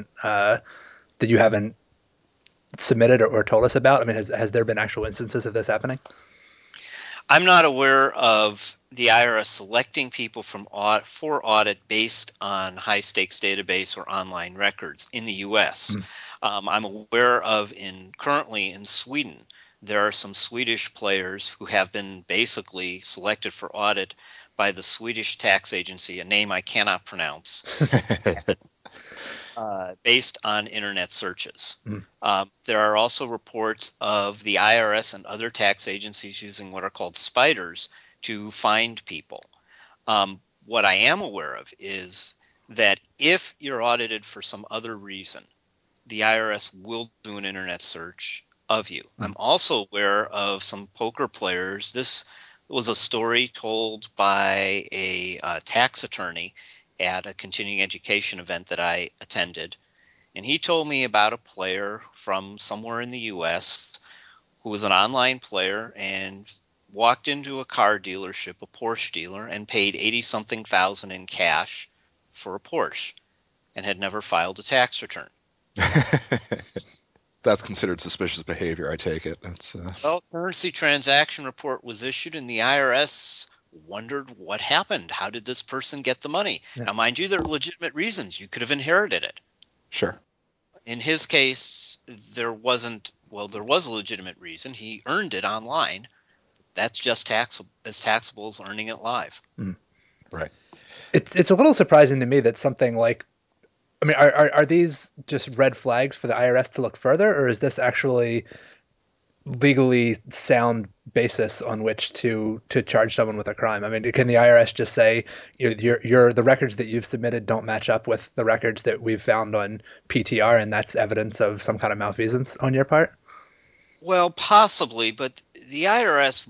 submitted or told us about? I mean, has there been actual instances of this happening? I'm not aware of the IRS selecting people for audit based on high stakes database or online records in the U.S. I'm aware of currently in Sweden. There are some Swedish players who have been basically selected for audit by the Swedish tax agency, a name I cannot pronounce, based on internet searches. There are also reports of the IRS and other tax agencies using what are called spiders to find people. What I am aware of is that if you're audited for some other reason, the IRS will do an internet search of you. I'm also aware of some poker players. This was a story told by a tax attorney at a continuing education event that I attended. And he told me about a player from somewhere in the U.S. who was an online player and walked into a car dealership, a Porsche dealer, and paid 80-something thousand in cash for a Porsche and had never filed a tax return. That's considered suspicious behavior, I take it. Well, currency transaction report was issued, and the IRS wondered what happened. How did this person get the money? Yeah. Now, mind you, there are legitimate reasons. You could have inherited it. Sure. In his case, there was a legitimate reason. He earned it online. That's just as taxable as earning it live. Right. It's a little surprising to me that something like, I mean, are these just red flags for the IRS to look further, or is this actually legally sound basis on which to charge someone with a crime? I mean, can the IRS just say, the records that you've submitted don't match up with the records that we've found on PTR, and that's evidence of some kind of malfeasance on your part? Well, possibly, but the IRS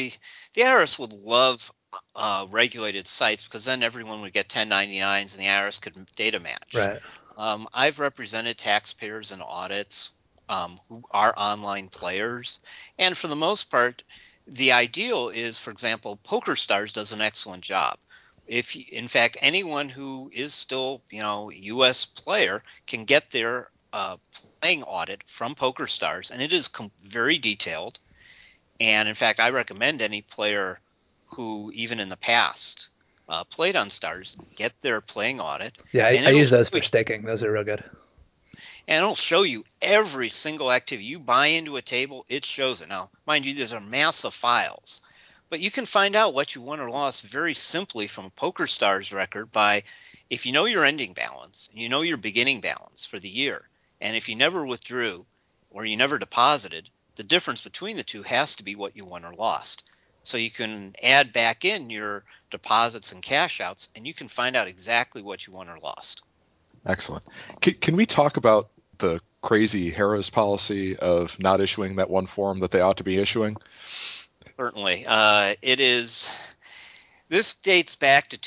would love regulated sites, because then everyone would get 1099s and the IRS could data match. Right. I've represented taxpayers in audits who are online players, and for the most part, the ideal is, for example, PokerStars does an excellent job. In fact, anyone who is still, U.S. player can get their playing audit from PokerStars, and it is very detailed. And in fact, I recommend any player who, even in the past, played on Stars, get their playing audit. Yeah, I use those for staking. Those are real good. And it'll show you every single activity. You buy into a table, it shows it. Now, mind you, these are massive files. But you can find out what you won or lost very simply from a PokerStars record by, if you know your ending balance, and you know your beginning balance for the year, and if you never withdrew or you never deposited, the difference between the two has to be what you won or lost. So you can add back in your deposits and cash outs, and you can find out exactly what you won or lost. Excellent. Can we talk about the crazy Harrah's policy of not issuing that one form that they ought to be issuing? Certainly. This dates back to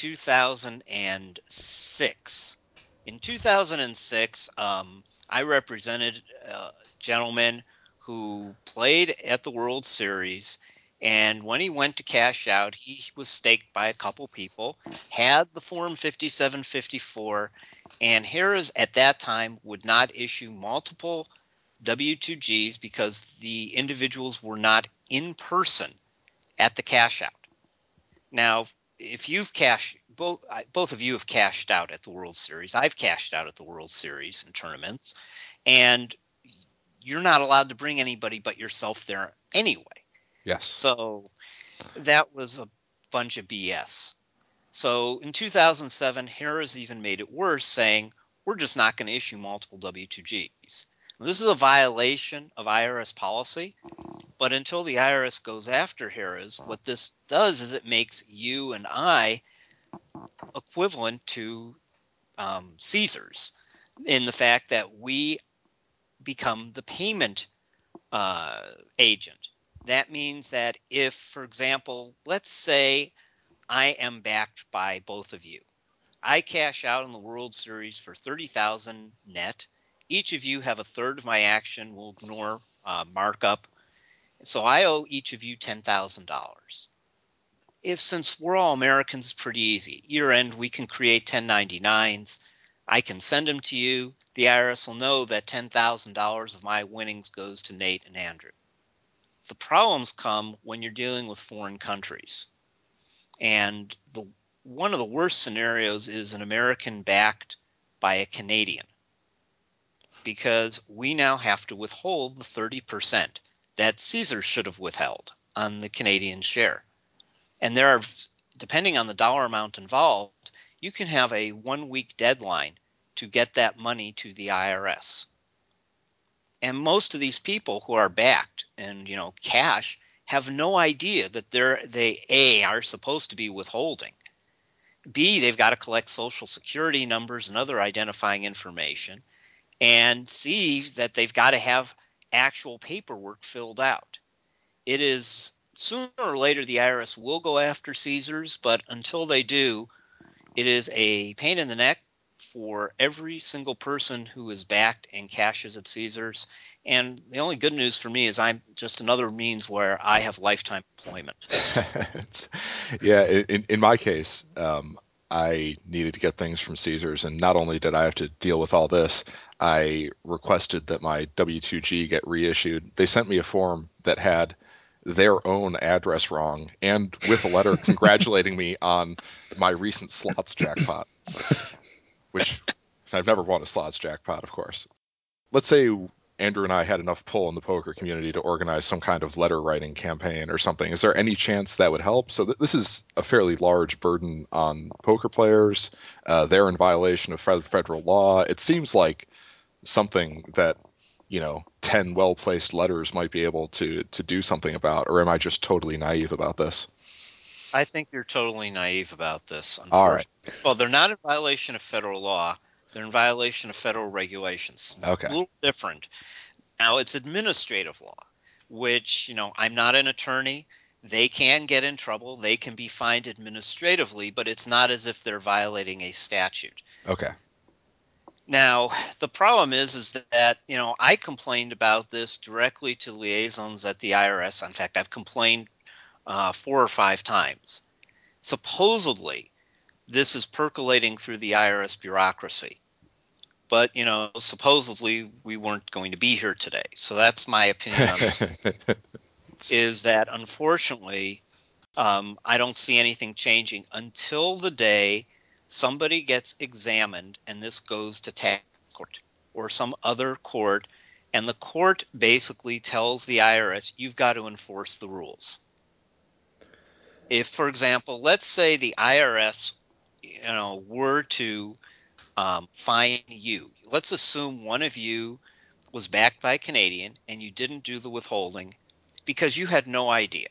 2006. In 2006, I represented a gentleman who played at the World Series, and when he went to cash out, he was staked by a couple people, had the Form 5754, and Harrah's at that time would not issue multiple W-2Gs because the individuals were not in person at the cash out. Now, if you've both of you have cashed out at the World Series. I've cashed out at the World Series and tournaments, and you're not allowed to bring anybody but yourself there anyway. Yes. So that was a bunch of BS. So in 2007, Harrah's even made it worse, saying, we're just not going to issue multiple W-2Gs. Now, this is a violation of IRS policy. But until the IRS goes after Harrah's, what this does is it makes you and I equivalent to Caesars in the fact that we become the payment agent. That means that if, for example, let's say I am backed by both of you. I cash out in the World Series for $30,000 net. Each of you have a third of my action. We'll ignore markup. So I owe each of you $10,000. Since we're all Americans, it's pretty easy. Year end, we can create 1099s. I can send them to you. The IRS will know that $10,000 of my winnings goes to Nate and Andrew. The problems come when you're dealing with foreign countries. And one of the worst scenarios is an American backed by a Canadian, because we now have to withhold the 30% that Caesar should have withheld on the Canadian share. And there are, depending on the dollar amount involved, you can have a 1-week deadline to get that money to the IRS. And most of these people who are backed and, cash have no idea that they A, are supposed to be withholding. B, they've got to collect Social Security numbers and other identifying information. And C, that they've got to have actual paperwork filled out. It is sooner or later the IRS will go after Caesars, but until they do, it is a pain in the neck for every single person who is backed and cashes at Caesars. And the only good news for me is I'm just another means where I have lifetime employment. Yeah, in my case, I needed to get things from Caesars, and not only did I have to deal with all this, I requested that my W-2G get reissued. They sent me a form that had their own address wrong, and with a letter congratulating me on my recent slots jackpot, which I've never won a slots jackpot, of course. Let's say Andrew and I had enough pull in the poker community to organize some kind of letter writing campaign or something. Is there any chance that would help? So this is a fairly large burden on poker players. They're in violation of federal law. It seems like something that 10 well-placed letters might be able to do something about, or am I just totally naive about this? I think you're totally naive about this. All right. Well, they're not in violation of federal law. They're in violation of federal regulations. Okay. A little different. Now, it's administrative law, which, I'm not an attorney. They can get in trouble. They can be fined administratively, but it's not as if they're violating a statute. Okay. Now, the problem is that, I complained about this directly to liaisons at the IRS. In fact, I've complained 4 or 5 times. Supposedly, this is percolating through the IRS bureaucracy. But, supposedly we weren't going to be here today. So that's my opinion on this. Is that, unfortunately, I don't see anything changing until the day somebody gets examined and this goes to tax court or some other court, and the court basically tells the IRS, you've got to enforce the rules. If, for example, let's say the IRS, were to fine you. Let's assume one of you was backed by a Canadian and you didn't do the withholding because you had no idea.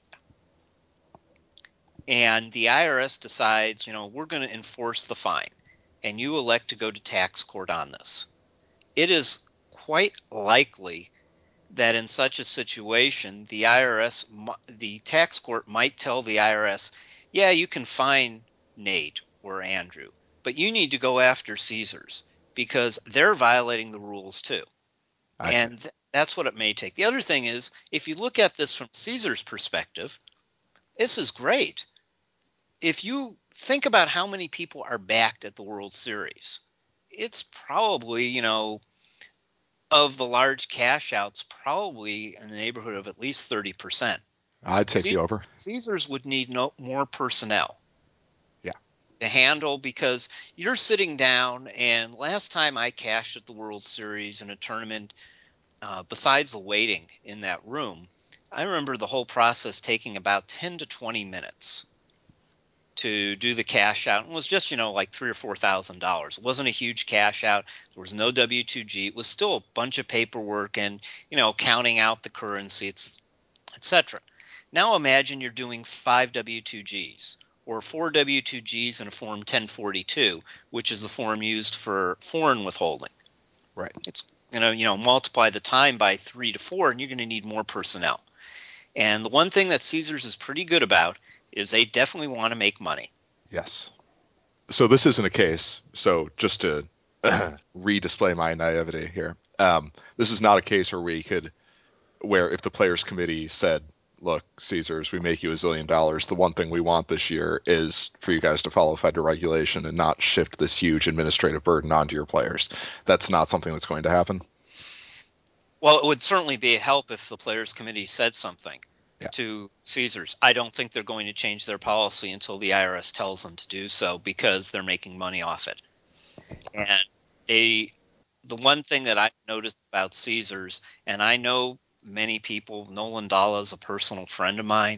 And the IRS decides, we're going to enforce the fine, and you elect to go to tax court on this. It is quite likely that in such a situation, the tax court might tell the IRS, yeah, you can fine Nate or Andrew, but you need to go after Caesars because they're violating the rules too. And that's what it may take. The other thing is, if you look at this from Caesar's perspective, this is great. If you think about how many people are backed at the World Series, it's probably, of the large cash outs, probably in the neighborhood of at least 30%. I'd take the over. Caesars would need more personnel. Yeah. To handle, because you're sitting down, and last time I cashed at the World Series in a tournament, besides the waiting in that room, I remember the whole process taking about 10 to 20 minutes to do the cash out. It was just, like $3,000 or $4,000. It wasn't a huge cash out. There was no W2G. It was still a bunch of paperwork and, counting out the currency, etc. Now imagine you're doing 5 W2Gs or 4 W2Gs in a Form 1042, which is the form used for foreign withholding. Right. It's multiply the time by 3 to 4, and you're going to need more personnel. And the one thing that Caesars is pretty good about is they definitely want to make money. Yes. So this isn't a case. So just to redisplay my naivety here, this is not a case where if the players committee said, look, Caesars, we make you $1 zillion. The one thing we want this year is for you guys to follow federal regulation and not shift this huge administrative burden onto your players. That's not something that's going to happen. Well, it would certainly be a help if the players committee said something to Caesars. I don't think they're going to change their policy until the IRS tells them to do so, because they're making money off it. And the one thing that I noticed about Caesars, and I know many people, Nolan Dalla is a personal friend of mine,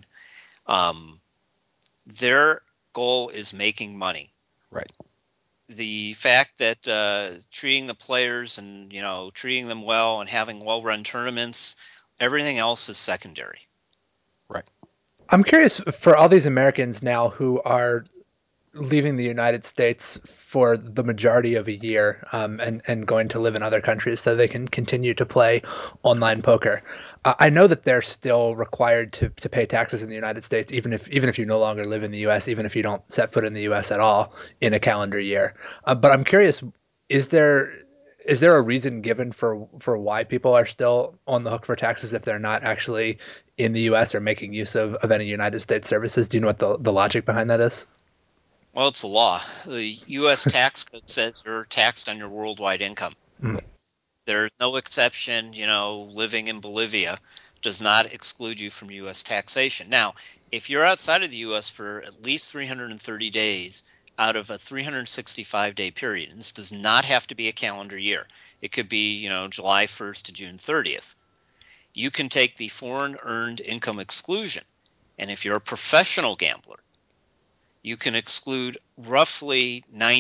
their goal is making money. Right. The fact that treating the players and, treating them well and having well-run tournaments, everything else is secondary. Right. I'm curious, for all these Americans now who are leaving the United States for the majority of a year and going to live in other countries so they can continue to play online poker. I know that they're still required to pay taxes in the United States, even if you no longer live in the U.S., even if you don't set foot in the U.S. at all in a calendar year. But I'm curious, is there a reason given for why people are still on the hook for taxes if they're not actually in the U.S. or making use of any United States services? Do you know what the logic behind that is? Well, it's the law. The U.S. tax code says you're taxed on your worldwide income. Mm. There's no exception. Living in Bolivia does not exclude you from U.S. taxation. Now, if you're outside of the U.S. for at least 330 days out of a 365-day period, and this does not have to be a calendar year. It could be, July 1st to June 30th. You can take the foreign earned income exclusion. And if you're a professional gambler, you can exclude roughly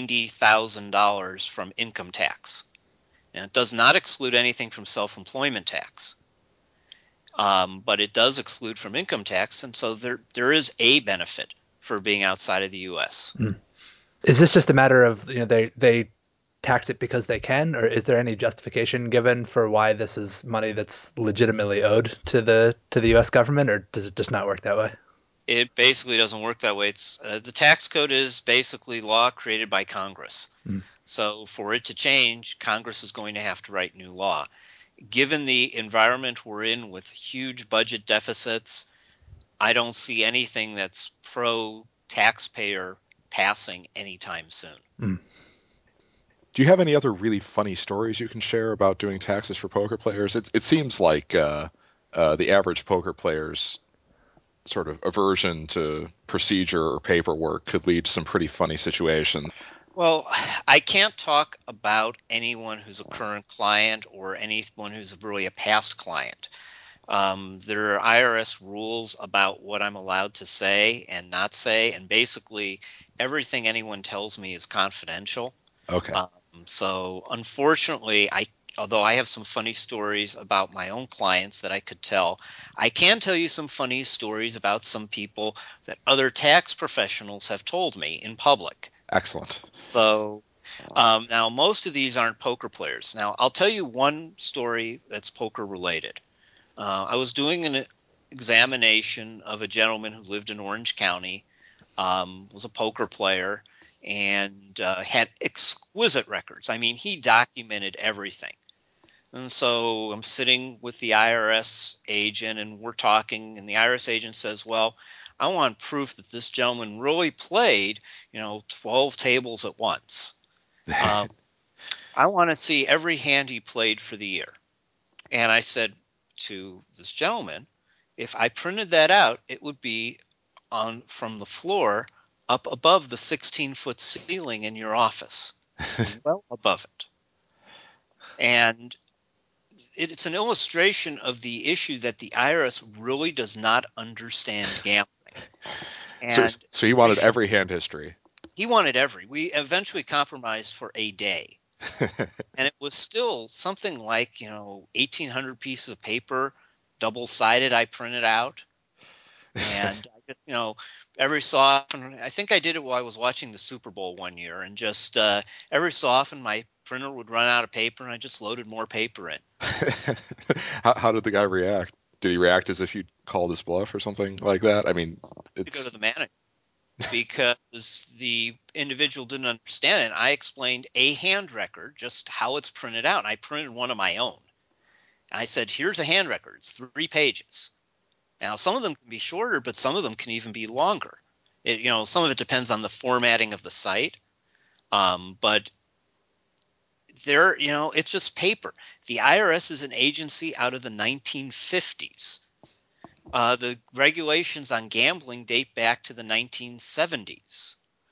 $90,000 from income tax. And it does not exclude anything from self-employment tax. But it does exclude from income tax, and so there is a benefit for being outside of the U.S. Mm. Is this just a matter of they tax it because they can, or is there any justification given for why this is money that's legitimately owed to the U.S. government, or does it just not work that way? It basically doesn't work that way. It's the tax code is basically law created by Congress. Mm. So for it to change, Congress is going to have to write new law. Given the environment we're in with huge budget deficits, I don't see anything that's pro-taxpayer passing anytime soon. Mm. Do you have any other really funny stories you can share about doing taxes for poker players? It seems like the average poker player's sort of aversion to procedure or paperwork could lead to some pretty funny situations. Well, I can't talk about anyone who's a current client or anyone who's really a past client. There are IRS rules about what I'm allowed to say and not say, and basically everything anyone tells me is confidential. Okay. So unfortunately, although I have some funny stories about my own clients that I could tell, I can tell you some funny stories about some people that other tax professionals have told me in public. Excellent. So now most of these aren't poker players. Now I'll tell you one story that's poker related. I was doing an examination of a gentleman who lived in Orange County was a poker player, and had exquisite records. I mean, he documented everything. And so I'm sitting with the IRS agent, and we're talking, and the IRS agent says, well, I want proof that this gentleman really played, 12 tables at once. I want to see every hand he played for the year. And I said to this gentleman, if I printed that out, it would be on from the floor up above the 16-foot ceiling in your office, well above it. And it's an illustration of the issue that the IRS really does not understand gambling. And so he wanted every hand history. He wanted every. We eventually compromised for a day. And it was still something like, 1,800 pieces of paper, double-sided, I printed out. And I just, every so often, I think I did it while I was watching the Super Bowl one year, and just every so often my printer would run out of paper, and I just loaded more paper in. How did the guy react? Did he react as if you called his bluff or something like that? I mean, to go to the manager because the individual didn't understand it. I explained a hand record, just how it's printed out, and I printed one of my own. And I said, here's a hand record. It's 3 pages. Now, some of them can be shorter, but some of them can even be longer. Some of it depends on the formatting of the site. But there, it's just paper. The IRS is an agency out of the 1950s. The regulations on gambling date back to the 1970s.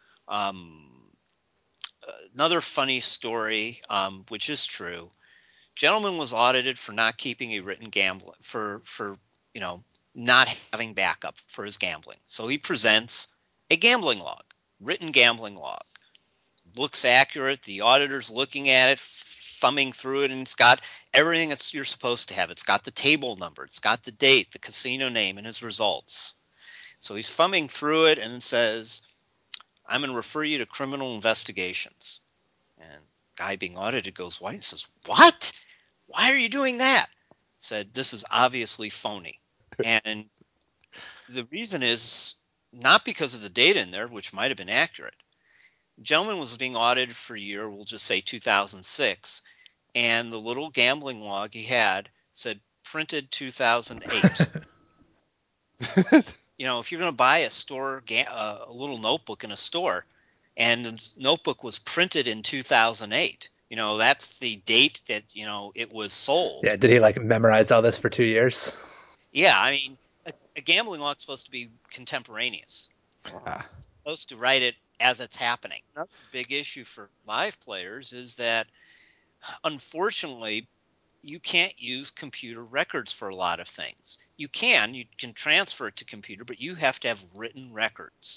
Another funny story, which is true. Gentleman was audited for not keeping a written gambling for not having backup for his gambling. So he presents a gambling log, written gambling log. Looks accurate. The auditor's looking at it, thumbing through it, and it's got everything that you're supposed to have. It's got the table number. It's got the date, the casino name, and his results. So he's thumbing through it and says, I'm going to refer you to criminal investigations. And the guy being audited goes white and says, what? Why are you doing that? Said, this is obviously phony. And the reason is not because of the data in there, which might have been accurate. The gentleman was being audited for a year, we'll just say 2006, and the little gambling log he had said printed 2008. If you're going to buy a little notebook in a store, and the notebook was printed in 2008, that's the date that, it was sold. Yeah, did he memorize all this for 2 years? Yeah, I mean, a gambling log is supposed to be contemporaneous. Supposed to write it as it's happening. Another big issue for live players is that, unfortunately, you can't use computer records for a lot of things. You can transfer it to computer, but you have to have written records.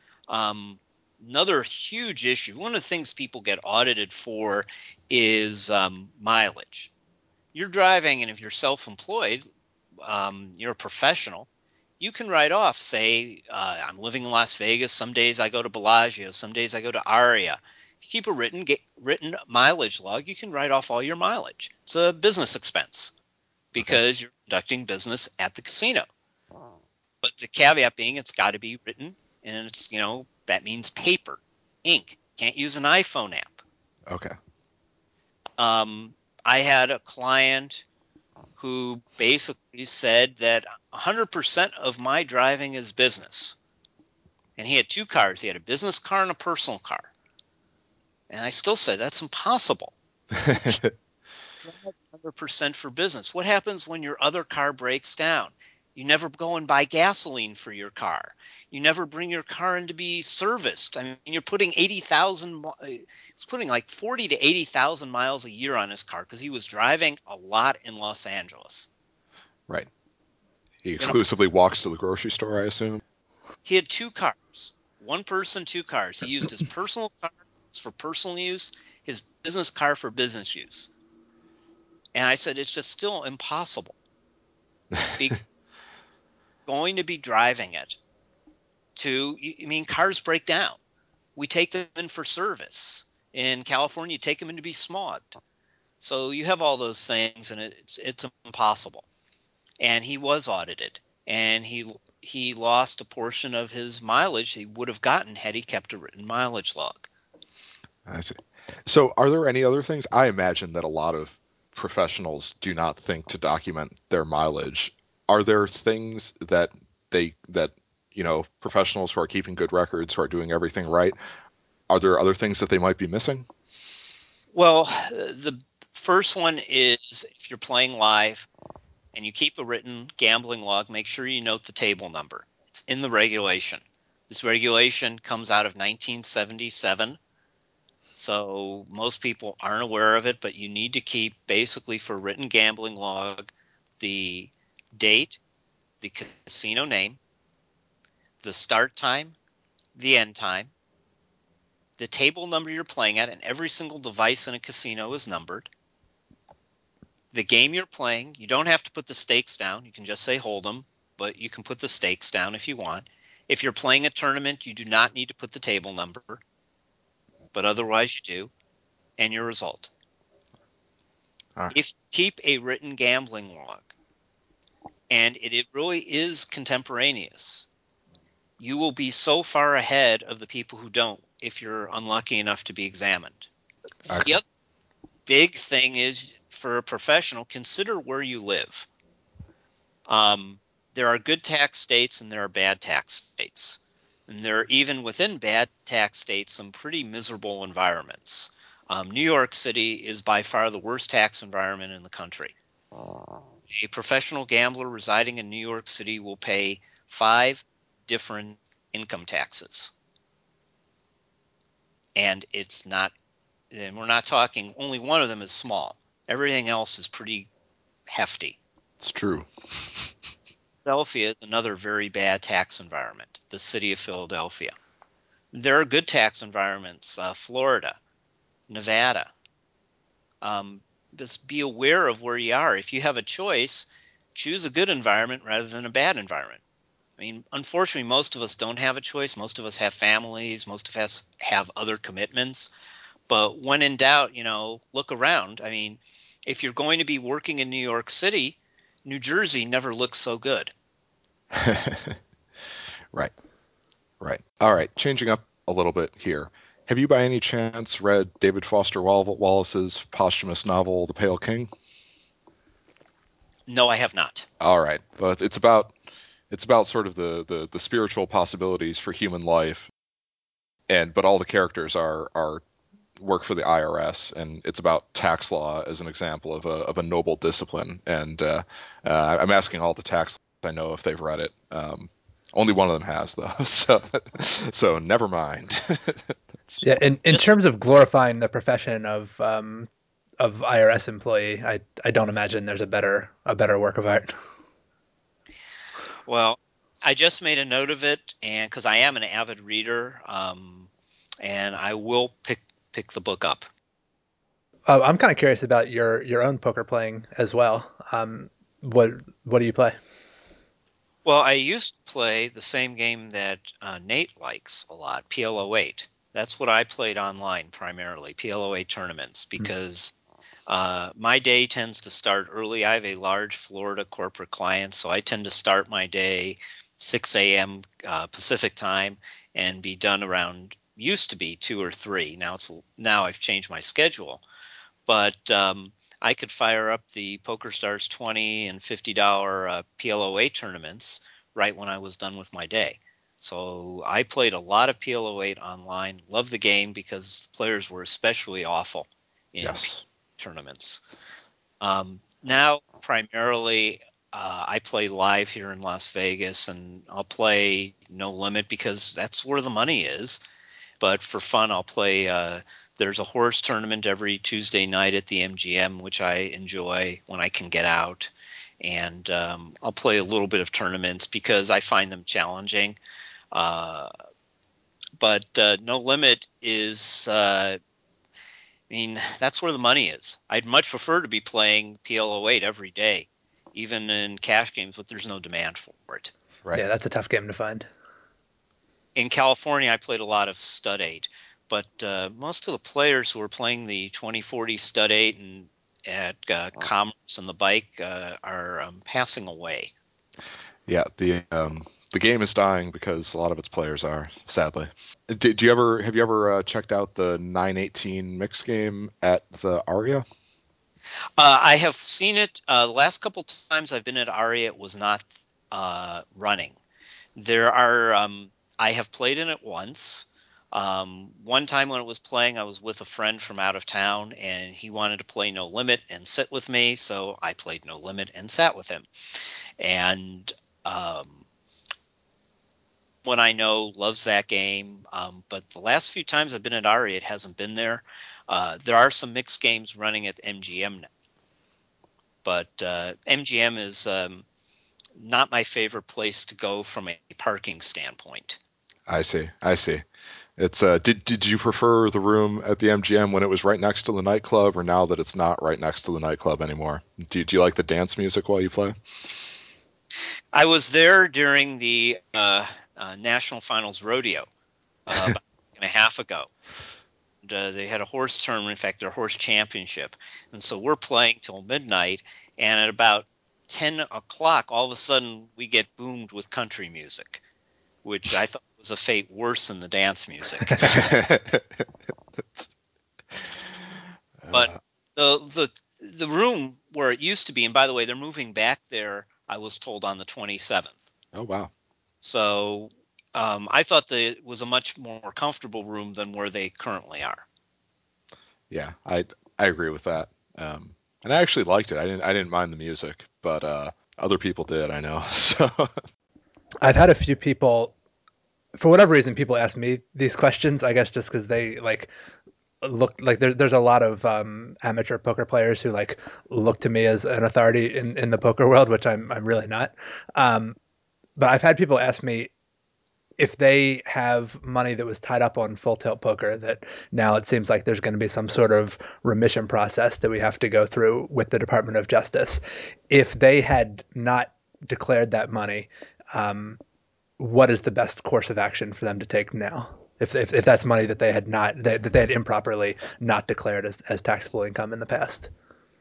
Another huge issue, one of the things people get audited for is mileage. You're driving, and if you're self-employed, you're a professional, you can write off, say, I'm living in Las Vegas. Some days I go to Bellagio. Some days I go to Aria. If you keep a written mileage log, you can write off all your mileage. It's a business expense because you're conducting business at the casino. But the caveat being it's got to be written, and it's, that means paper, ink. Can't use an iPhone app. Okay. I had a client who basically said that 100% of my driving is business. And he had 2 cars. He had a business car and a personal car. And I still said, that's impossible. Drive 100% for business. What happens when your other car breaks down? You never go and buy gasoline for your car. You never bring your car in to be serviced. I mean, you're putting 80,000, he's putting like 40 to 80,000 miles a year on his car because he was driving a lot in Los Angeles. Right. He exclusively walks to the grocery store, I assume. He had 2 cars. One person, 2 cars. He used his personal car for personal use, his business car for business use. And I said, it's just still impossible. Going to be driving it cars break down. We take them in for service. In California, you take them in to be smogged. So you have all those things, and it's impossible. And he was audited, and he he lost a portion of his mileage he would have gotten had he kept a written mileage log. I see. So are there any other things? I imagine that a lot of professionals do not think to document their mileage. Are there things that professionals who are keeping good records, who are doing everything right, are there other things that they might be missing? Well, the first one is if you're playing live and you keep a written gambling log, make sure you note the table number. It's in the regulation. This regulation comes out of 1977. So most people aren't aware of it, but you need to keep, basically for written gambling log, the date, the casino name, the start time, the end time, the table number you're playing at, and every single device in a casino is numbered. The game you're playing, you don't have to put the stakes down. You can just say Hold'em, but you can put the stakes down if you want. If you're playing a tournament, you do not need to put the table number, but otherwise you do, and your result. If you keep a written gambling log, and it really is contemporaneous, you will be so far ahead of the people who don't if you're unlucky enough to be examined. The other big thing is, for a professional, consider where you live. There are good tax states and there are bad tax states. And there are, even within bad tax states, some pretty miserable environments. New York City is by far the worst tax environment in the country. A professional gambler residing in New York City will pay 5 different income taxes. And we're not talking, only one of them is small. Everything else is pretty hefty. It's true. Philadelphia is another very bad tax environment, the city of Philadelphia. There are good tax environments, Florida, Nevada. Just be aware of where you are. If you have a choice, choose a good environment rather than a bad environment. I mean, unfortunately, most of us don't have a choice. Most of us have families. Most of us have other commitments. But when in doubt, look around. I mean, if you're going to be working in New York City, New Jersey never looks so good. Right. All right. Changing up a little bit here. Have you by any chance read David Foster Wallace's posthumous novel, The Pale King? No, I have not. All right. But it's about sort of the spiritual possibilities for human life, but all the characters are work for the IRS, and it's about tax law as an example of a noble discipline. And I'm asking all the tax I know if they've read it. Only one of them has, though, so never mind. Yeah, in terms of glorifying the profession of IRS employee, I don't imagine there's a better work of art. Well, I just made a note of it, and because I am an avid reader, and I will pick the book up. I'm kind of curious about your own poker playing as well. What do you play? Well, I used to play the same game that Nate likes a lot, PL08. That's what I played online primarily, PL08 tournaments, because my day tends to start early. I have a large Florida corporate client, so I tend to start my day 6 a.m. Pacific time and be done around, used to be 2 or 3. Now I've changed my schedule. But I could fire up the PokerStars $20 and $50 PL08 tournaments right when I was done with my day. So I played a lot of PL08 online. Loved the game because the players were especially awful in tournaments. Now, primarily, I play live here in Las Vegas, and I'll play No Limit because that's where the money is. But for fun, I'll play there's a horse tournament every Tuesday night at the MGM, which I enjoy when I can get out. And I'll play a little bit of tournaments because I find them challenging. But No Limit is, that's where the money is. I'd much prefer to be playing PL08 every day, even in cash games, but there's no demand for it. Right. Yeah, that's a tough game to find. In California, I played a lot of Stud 8, but most of the players who are playing the 2040 Stud 8 and at Commerce and the Bike are passing away. Yeah, the game is dying because a lot of its players are, sadly. Have you ever checked out the 918 mix game at the Aria? I have seen it. The last couple times I've been at Aria, it was not running. There are. I have played in it once. One time when it was playing, I was with a friend from out of town, and he wanted to play No Limit and sit with me, so I played No Limit and sat with him. And one I know loves that game, but the last few times I've been at Aria, it hasn't been there. There are some mixed games running at MGM now, but MGM is not my favorite place to go from a parking standpoint. I see. It's did you prefer the room at the MGM when it was right next to the nightclub, or now that it's not right next to the nightclub anymore? Do you like the dance music while you play? I was there during the National Finals Rodeo about a week and a half ago. And, they had a horse tournament, in fact, their horse championship. And so we're playing till midnight, and at about 10 o'clock, all of a sudden, we get boomed with country music, which I thought was a fate worse than the dance music. But the room where it used to be, and by the way, they're moving back there, I was told, on the 27th. Oh, wow. So I thought that it was a much more comfortable room than where they currently are. Yeah, I agree with that. And I actually liked it. I didn't mind the music, but other people did, I know. So I've had a few people, for whatever reason, people ask me these questions. I guess just because they look like there's a lot of amateur poker players who look to me as an authority in the poker world, which I'm really not. But I've had people ask me if they have money that was tied up on Full Tilt Poker that now it seems like there's going to be some sort of remission process that we have to go through with the Department of Justice. If they had not declared that money, what is the best course of action for them to take now? If that's money that they had improperly not declared as taxable income in the past.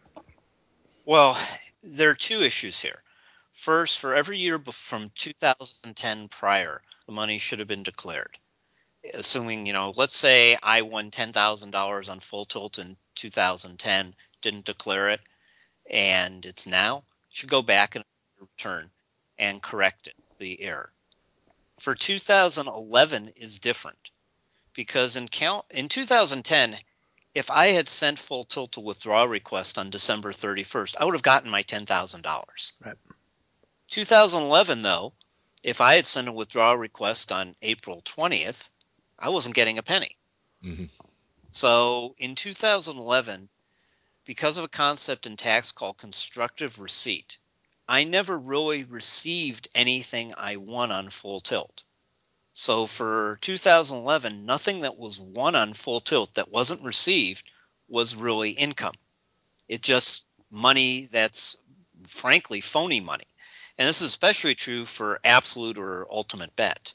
Well, there are two issues here. First, for every year from 2010 prior, the money should have been declared. Assuming, let's say I won $10,000 on Full Tilt in 2010, didn't declare it, and it's now, should go back and return and correct the error. For 2011 is different, because in 2010, if I had sent Full Tilt a withdrawal request on December 31st, I would have gotten my $10,000. Right. 2011, though, if I had sent a withdrawal request on April 20th, I wasn't getting a penny. Mm-hmm. So in 2011, because of a concept in tax called constructive receipt, I never really received anything I won on Full Tilt. So for 2011, nothing that was won on Full Tilt that wasn't received was really income. It's just money that's frankly phony money. And this is especially true for Absolute or Ultimate Bet.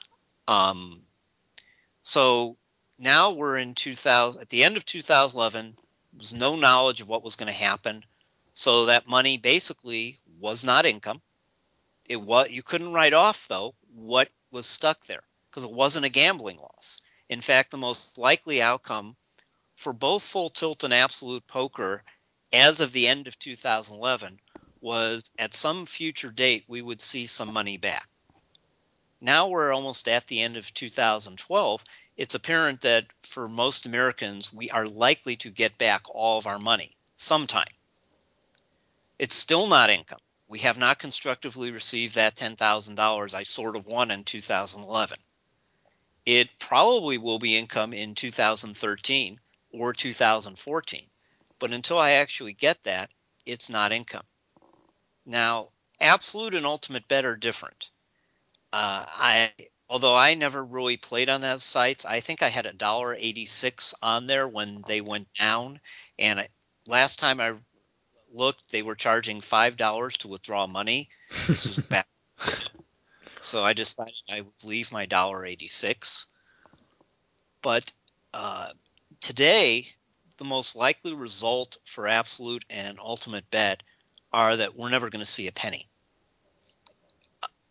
So now we're in 2000. At the end of 2011, there was no knowledge of what was going to happen. So that money basically was not income. You couldn't write off, though, what was stuck there because it wasn't a gambling loss. In fact, the most likely outcome for both Full Tilt and Absolute Poker as of the end of 2011 was at some future date we would see some money back. Now we're almost at the end of 2012. It's apparent that for most Americans, we are likely to get back all of our money sometime. It's still not income. We have not constructively received that $10,000 I sort of won in 2011. It probably will be income in 2013 or 2014. But until I actually get that, it's not income. Now, Absolute and Ultimate Bet are different. Although I never really played on those sites, I think I had $1.86 on there when they went down. And last time I looked, they were charging $5 to withdraw money. This was back. So I decided I would leave my $1.86. But today, the most likely result for Absolute and Ultimate Bet are that we're never going to see a penny.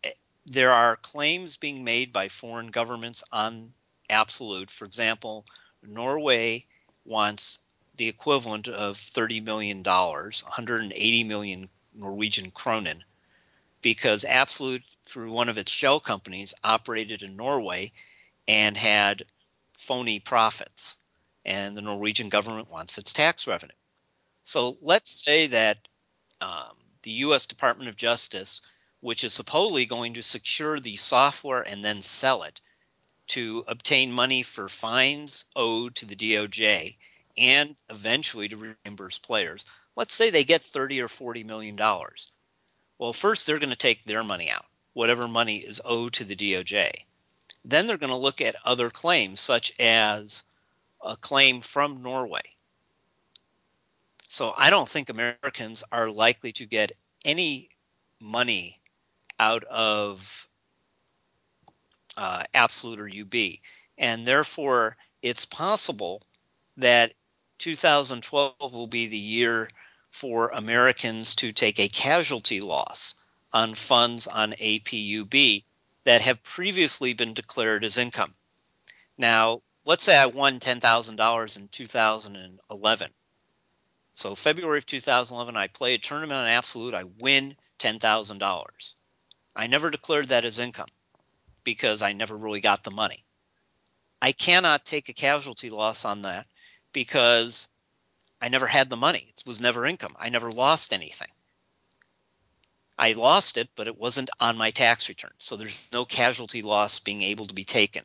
there are claims being made by foreign governments on Absolute. For example, Norway wants the equivalent of $30 million, 180 million Norwegian kronen, because Absolute, through one of its shell companies, operated in Norway and had phony profits, and the Norwegian government wants its tax revenue. So let's say that the U.S. Department of Justice, which is supposedly going to secure the software and then sell it to obtain money for fines owed to the DOJ and eventually to reimburse players, let's say they get $30 or $40 million. Well, first they're going to take their money out, whatever money is owed to the DOJ. Then they're going to look at other claims, such as a claim from Norway. So I don't think Americans are likely to get any money out of Absolute or UB. And therefore, it's possible that 2012 will be the year for Americans to take a casualty loss on funds on APUB that have previously been declared as income. Now, let's say I won $10,000 in 2011. So February of 2011, I play a tournament on Absolute. I win $10,000. I never declared that as income because I never really got the money. I cannot take a casualty loss on that because I never had the money. It was never income. I never lost anything. I lost it, but it wasn't on my tax return. So there's no casualty loss being able to be taken.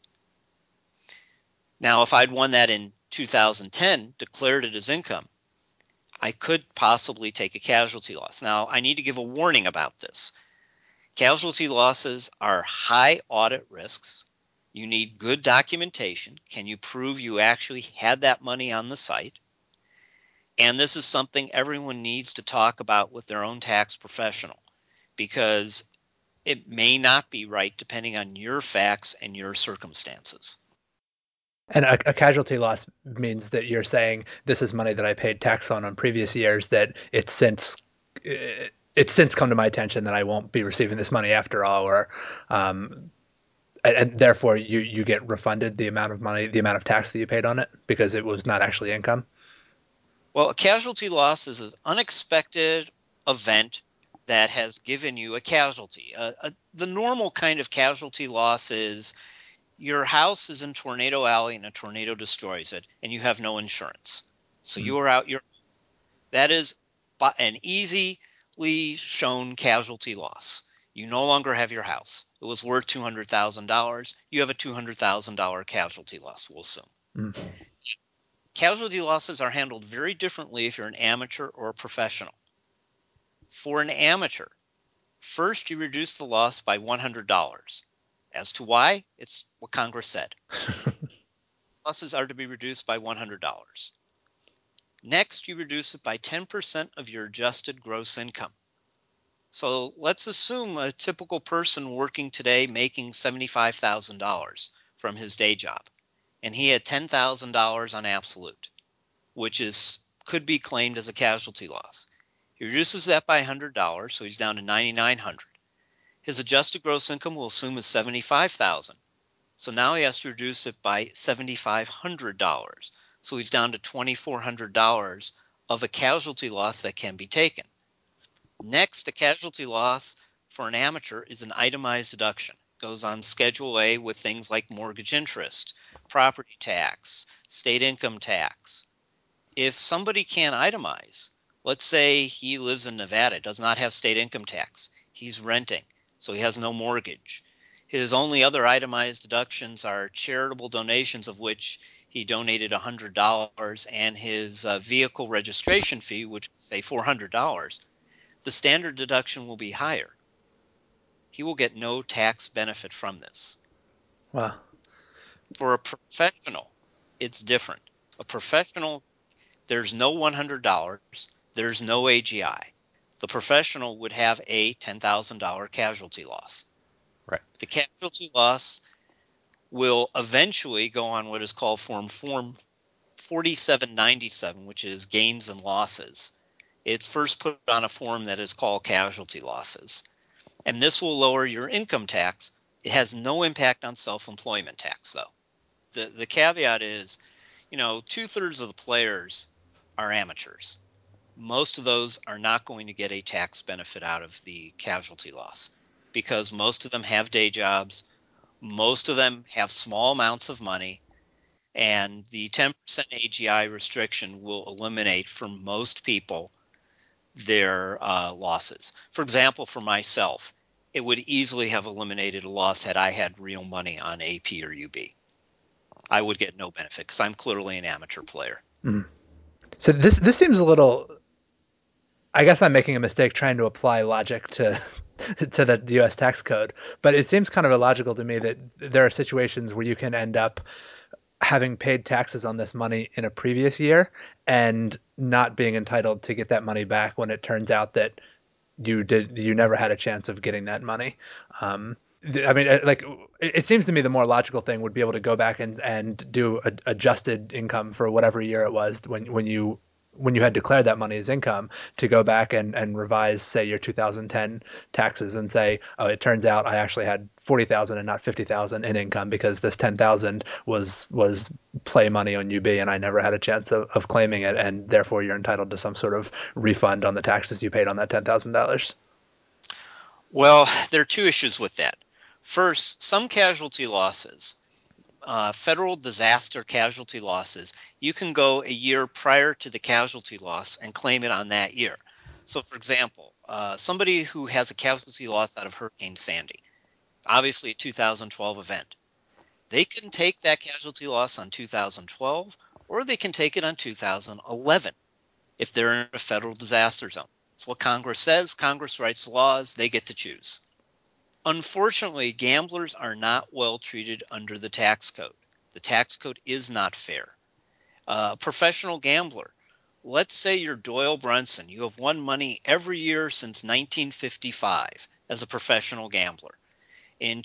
Now, if I'd won that in 2010, declared it as income, I could possibly take a casualty loss. Now, I need to give a warning about this. Casualty losses are high audit risks. You need good documentation. Can you prove you actually had that money on the site? And this is something everyone needs to talk about with their own tax professional, because it may not be right depending on your facts and your circumstances. And a casualty loss means that you're saying this is money that I paid tax on previous years that it's since come to my attention that I won't be receiving this money after all, or and therefore you get refunded the amount of money, the amount of tax that you paid on it because it was not actually income. Well, a casualty loss is an unexpected event that has given you a casualty. The normal kind of casualty loss is your house is in Tornado Alley and a tornado destroys it, and you have no insurance. So you are out. That is an easily shown casualty loss. You no longer have your house. It was worth $200,000. You have a $200,000 casualty loss, we'll assume. Mm. Casualty losses are handled very differently if you're an amateur or a professional. For an amateur, first you reduce the loss by $100. As to why, it's what Congress said. Losses are to be reduced by $100. Next, you reduce it by 10% of your adjusted gross income. So let's assume a typical person working today making $75,000 from his day job, and he had $10,000 on Absolute, which could be claimed as a casualty loss. He reduces that by $100, so he's down to $9,900. His adjusted gross income we'll assume is $75,000. So now he has to reduce it by $7,500. So he's down to $2,400 of a casualty loss that can be taken. Next, a casualty loss for an amateur is an itemized deduction. It goes on Schedule A with things like mortgage interest, property tax, state income tax. If somebody can't itemize, let's say he lives in Nevada, does not have state income tax, he's renting, so he has no mortgage. His only other itemized deductions are charitable donations, of which he donated $100, and his vehicle registration fee, which is, say, $400. The standard deduction will be higher. He will get no tax benefit from this. Wow. For a professional, it's different. A professional, there's no $100, there's no AGI. The professional would have a $10,000 casualty loss. Right. The casualty loss will eventually go on what is called Form 4797, which is gains and losses. It's first put on a form that is called casualty losses. And this will lower your income tax. It has no impact on self-employment tax, though. The caveat is, 2/3 of the players are amateurs. Most of those are not going to get a tax benefit out of the casualty loss because most of them have day jobs. Most of them have small amounts of money, and the 10% AGI restriction will eliminate for most people their losses. For example, for myself, it would easily have eliminated a loss had I had real money on AP or UB. I would get no benefit because I'm clearly an amateur player. Mm. So this seems a little. I guess I'm making a mistake trying to apply logic to the U.S. tax code, but it seems kind of illogical to me that there are situations where you can end up having paid taxes on this money in a previous year and not being entitled to get that money back when it turns out that you never had a chance of getting that money. It seems to me the more logical thing would be able to go back and do adjusted income for whatever year it was when you had declared that money as income, to go back and revise, say, your 2010 taxes and say, oh, it turns out I actually had 40,000 and not 50,000 in income because this 10,000 was play money on UB and I never had a chance of claiming it, and therefore you're entitled to some sort of refund on the taxes you paid on that $10,000. Well, there are two issues with that. First, some casualty losses, federal disaster casualty losses, you can go a year prior to the casualty loss and claim it on that year. So, for example, somebody who has a casualty loss out of Hurricane Sandy, obviously a 2012 event, they can take that casualty loss on 2012, or they can take it on 2011 if they're in a federal disaster zone. It's what Congress says. Congress writes laws. They get to choose. Unfortunately, gamblers are not well treated under the tax code. The tax code is not fair. Professional gambler, let's say you're Doyle Brunson. You have won money every year since 1955 as a professional gambler. In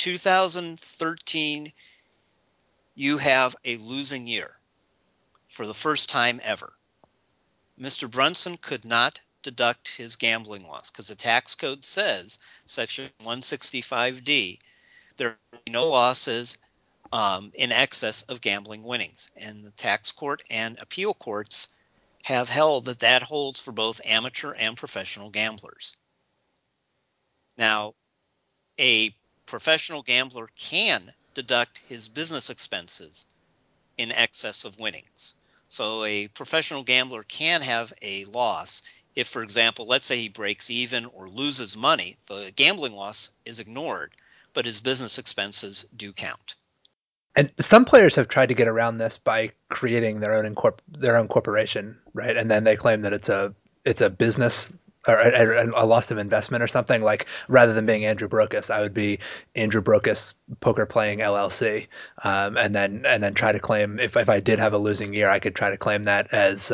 2013, you have a losing year for the first time ever. Mr. Brunson could not deduct his gambling loss because the tax code says, section 165D, there are no losses in excess of gambling winnings. And the tax court and appeal courts have held that holds for both amateur and professional gamblers. Now, a professional gambler can deduct his business expenses in excess of winnings. So a professional gambler can have a loss if, for example, let's say he breaks even or loses money. The gambling loss is ignored, but his business expenses do count. And some players have tried to get around this by creating their own corporation, right? And then they claim that it's a business or a loss of investment or something. Like, rather than being Andrew Brokus, I would be Andrew Brokus Poker Playing LLC, and then try to claim, if I did have a losing year, I could try to claim that as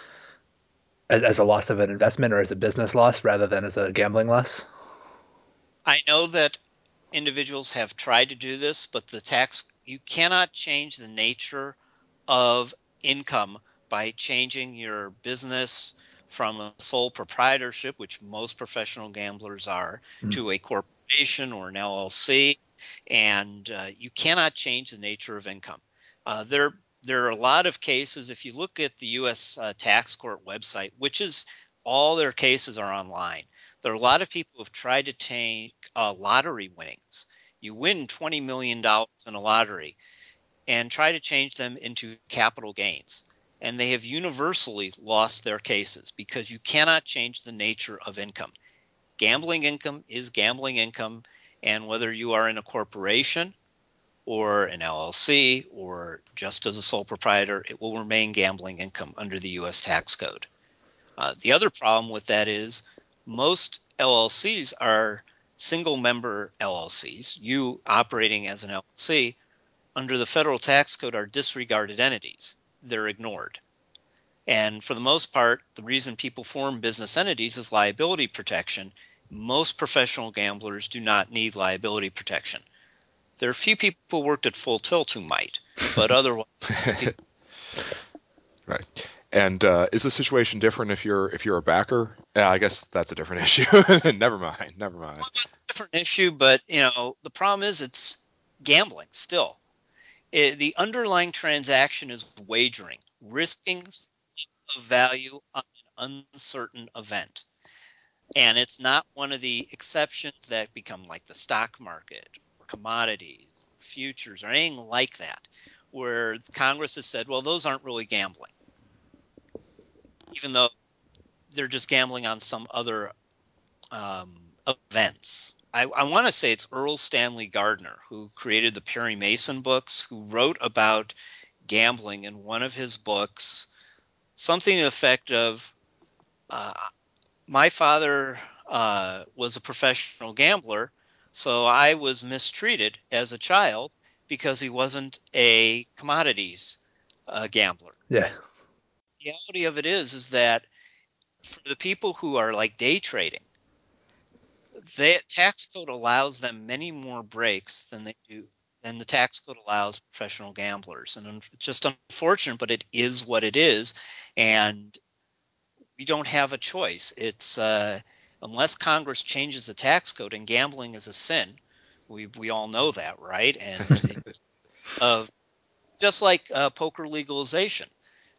a loss of an investment or as a business loss rather than as a gambling loss. I know that individuals have tried to do this, but you cannot change the nature of income by changing your business from a sole proprietorship, which most professional gamblers are, to a corporation or an LLC, and you cannot change the nature of income. There are a lot of cases. If you look at the U.S. tax court website, which is all their cases are online, there are a lot of people who have tried to take lottery winnings. You win $20 million in a lottery and try to change them into capital gains. And they have universally lost their cases because you cannot change the nature of income. Gambling income is gambling income, and whether you are in a corporation or an LLC or just as a sole proprietor, it will remain gambling income under the U.S. tax code. The other problem with that is most LLCs are single-member LLCs. You operating as an LLC under the federal tax code are disregarded entities. They're ignored. And for the most part, the reason people form business entities is liability protection. Most professional gamblers do not need liability protection. There are a few people who worked at Full Tilt who might, but otherwise. Right. And is the situation different if you're a backer? Yeah, I guess that's a different issue. Never mind. Well, it's a different issue, but the problem is it's gambling still. The underlying transaction is wagering, risking of value on an uncertain event. And it's not one of the exceptions that become like the stock market, or commodities, futures, or anything like that, where Congress has said, well, those aren't really gambling, even though they're just gambling on some other events. I want to say it's Earl Stanley Gardner, who created the Perry Mason books, who wrote about gambling in one of his books, something to the effect of, my father was a professional gambler, so I was mistreated as a child because he wasn't a commodities gambler. Yeah. The reality of it is that for the people who are like day trading, the tax code allows them many more breaks than the tax code allows professional gamblers. And it's just unfortunate, but it is what it is. And we don't have a choice. It's unless Congress changes the tax code, and gambling is a sin. We all know that, right? And just like poker legalization,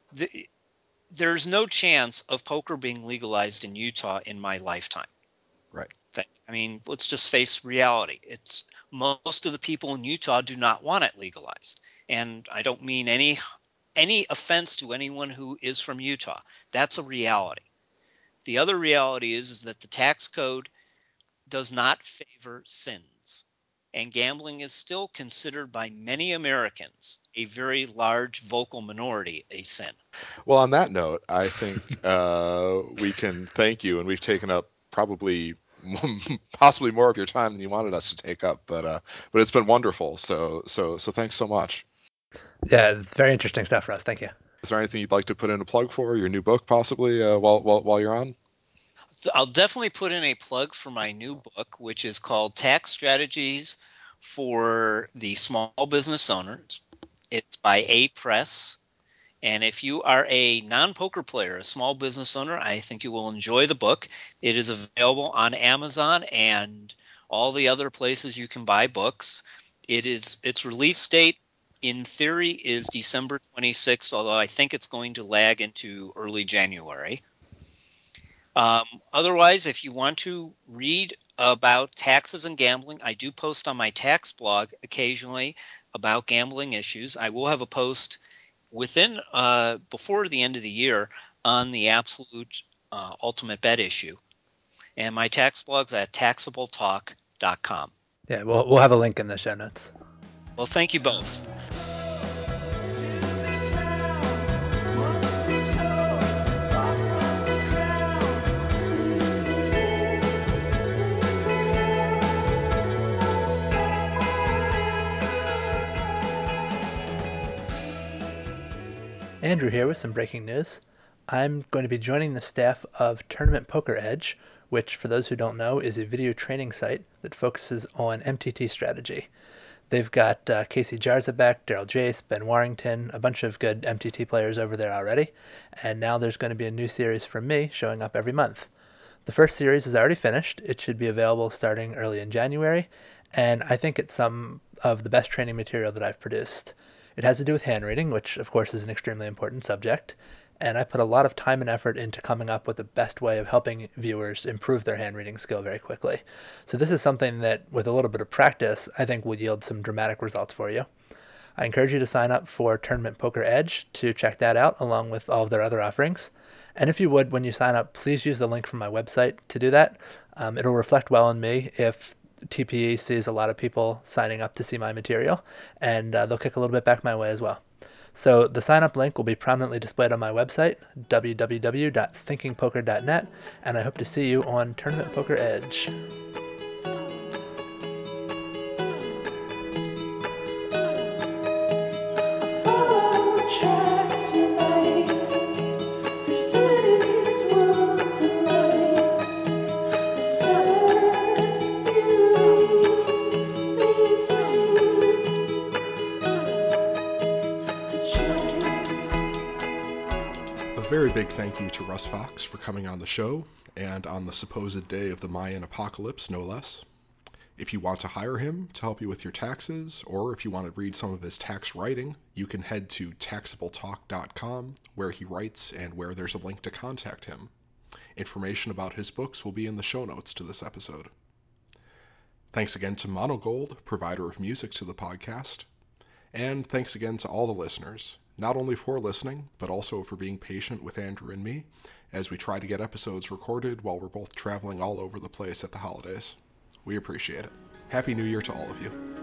there's no chance of poker being legalized in Utah in my lifetime. Right. I mean, let's just face reality. It's most of the people in Utah do not want it legalized, and I don't mean any offense to anyone who is from Utah. That's a reality. The other reality is that the tax code does not favor sins, and gambling is still considered by many Americans, a very large vocal minority, a sin. Well, on that note, I think we can thank you, and we've taken up probably possibly more of your time than you wanted us to take up, but it's been wonderful. So thanks so much. Yeah, it's very interesting stuff for us. Thank you. Is there anything you'd like to put in a plug for your new book, possibly while you're on? So I'll definitely put in a plug for my new book, which is called Tax Strategies for the Small Business Owner. It's by A Press. And if you are a non-poker player, a small business owner, I think you will enjoy the book. It is available on Amazon and all the other places you can buy books. Its release date, in theory, is December 26th, although I think it's going to lag into early January. Otherwise, if you want to read about taxes and gambling, I do post on my tax blog occasionally about gambling issues. I will have a post within before the end of the year on the absolute ultimate bet issue. And my tax blog's at taxabletalk.com. Yeah, we'll have a link in the show notes. Well, thank you both. Andrew here with some breaking news. I'm going to be joining the staff of Tournament Poker Edge, which, for those who don't know, is a video training site that focuses on MTT strategy. They've got Casey Jarzabek, Daryl Jace, Ben Warrington, a bunch of good MTT players over there already, and now there's going to be a new series from me showing up every month. The first series is already finished. It should be available starting early in January, and I think it's some of the best training material that I've produced. It has to do with hand reading, which of course is an extremely important subject, and I put a lot of time and effort into coming up with the best way of helping viewers improve their hand reading skill very quickly. So this is something that, with a little bit of practice, I think would yield some dramatic results for you. I encourage you to sign up for Tournament Poker Edge to check that out, along with all of their other offerings. And if you would, when you sign up, please use the link from my website to do that. It'll reflect well on me if TPE sees a lot of people signing up to see my material, and they'll kick a little bit back my way as well. So the sign-up link will be prominently displayed on my website, www.thinkingpoker.net, and I hope to see you on Tournament Poker Edge. very big thank you to Russ Fox for coming on the show, and on the supposed day of the Mayan apocalypse, no less. If you want to hire him to help you with your taxes, or if you want to read some of his tax writing, you can head to taxabletalk.com, where he writes and where there's a link to contact him. Information about his books will be in the show notes to this episode. Thanks again to Monogold, provider of music to the podcast. And thanks again to all the listeners, not only for listening, but also for being patient with Andrew and me, as we try to get episodes recorded while we're both traveling all over the place at the holidays. We appreciate it. Happy New Year to all of you.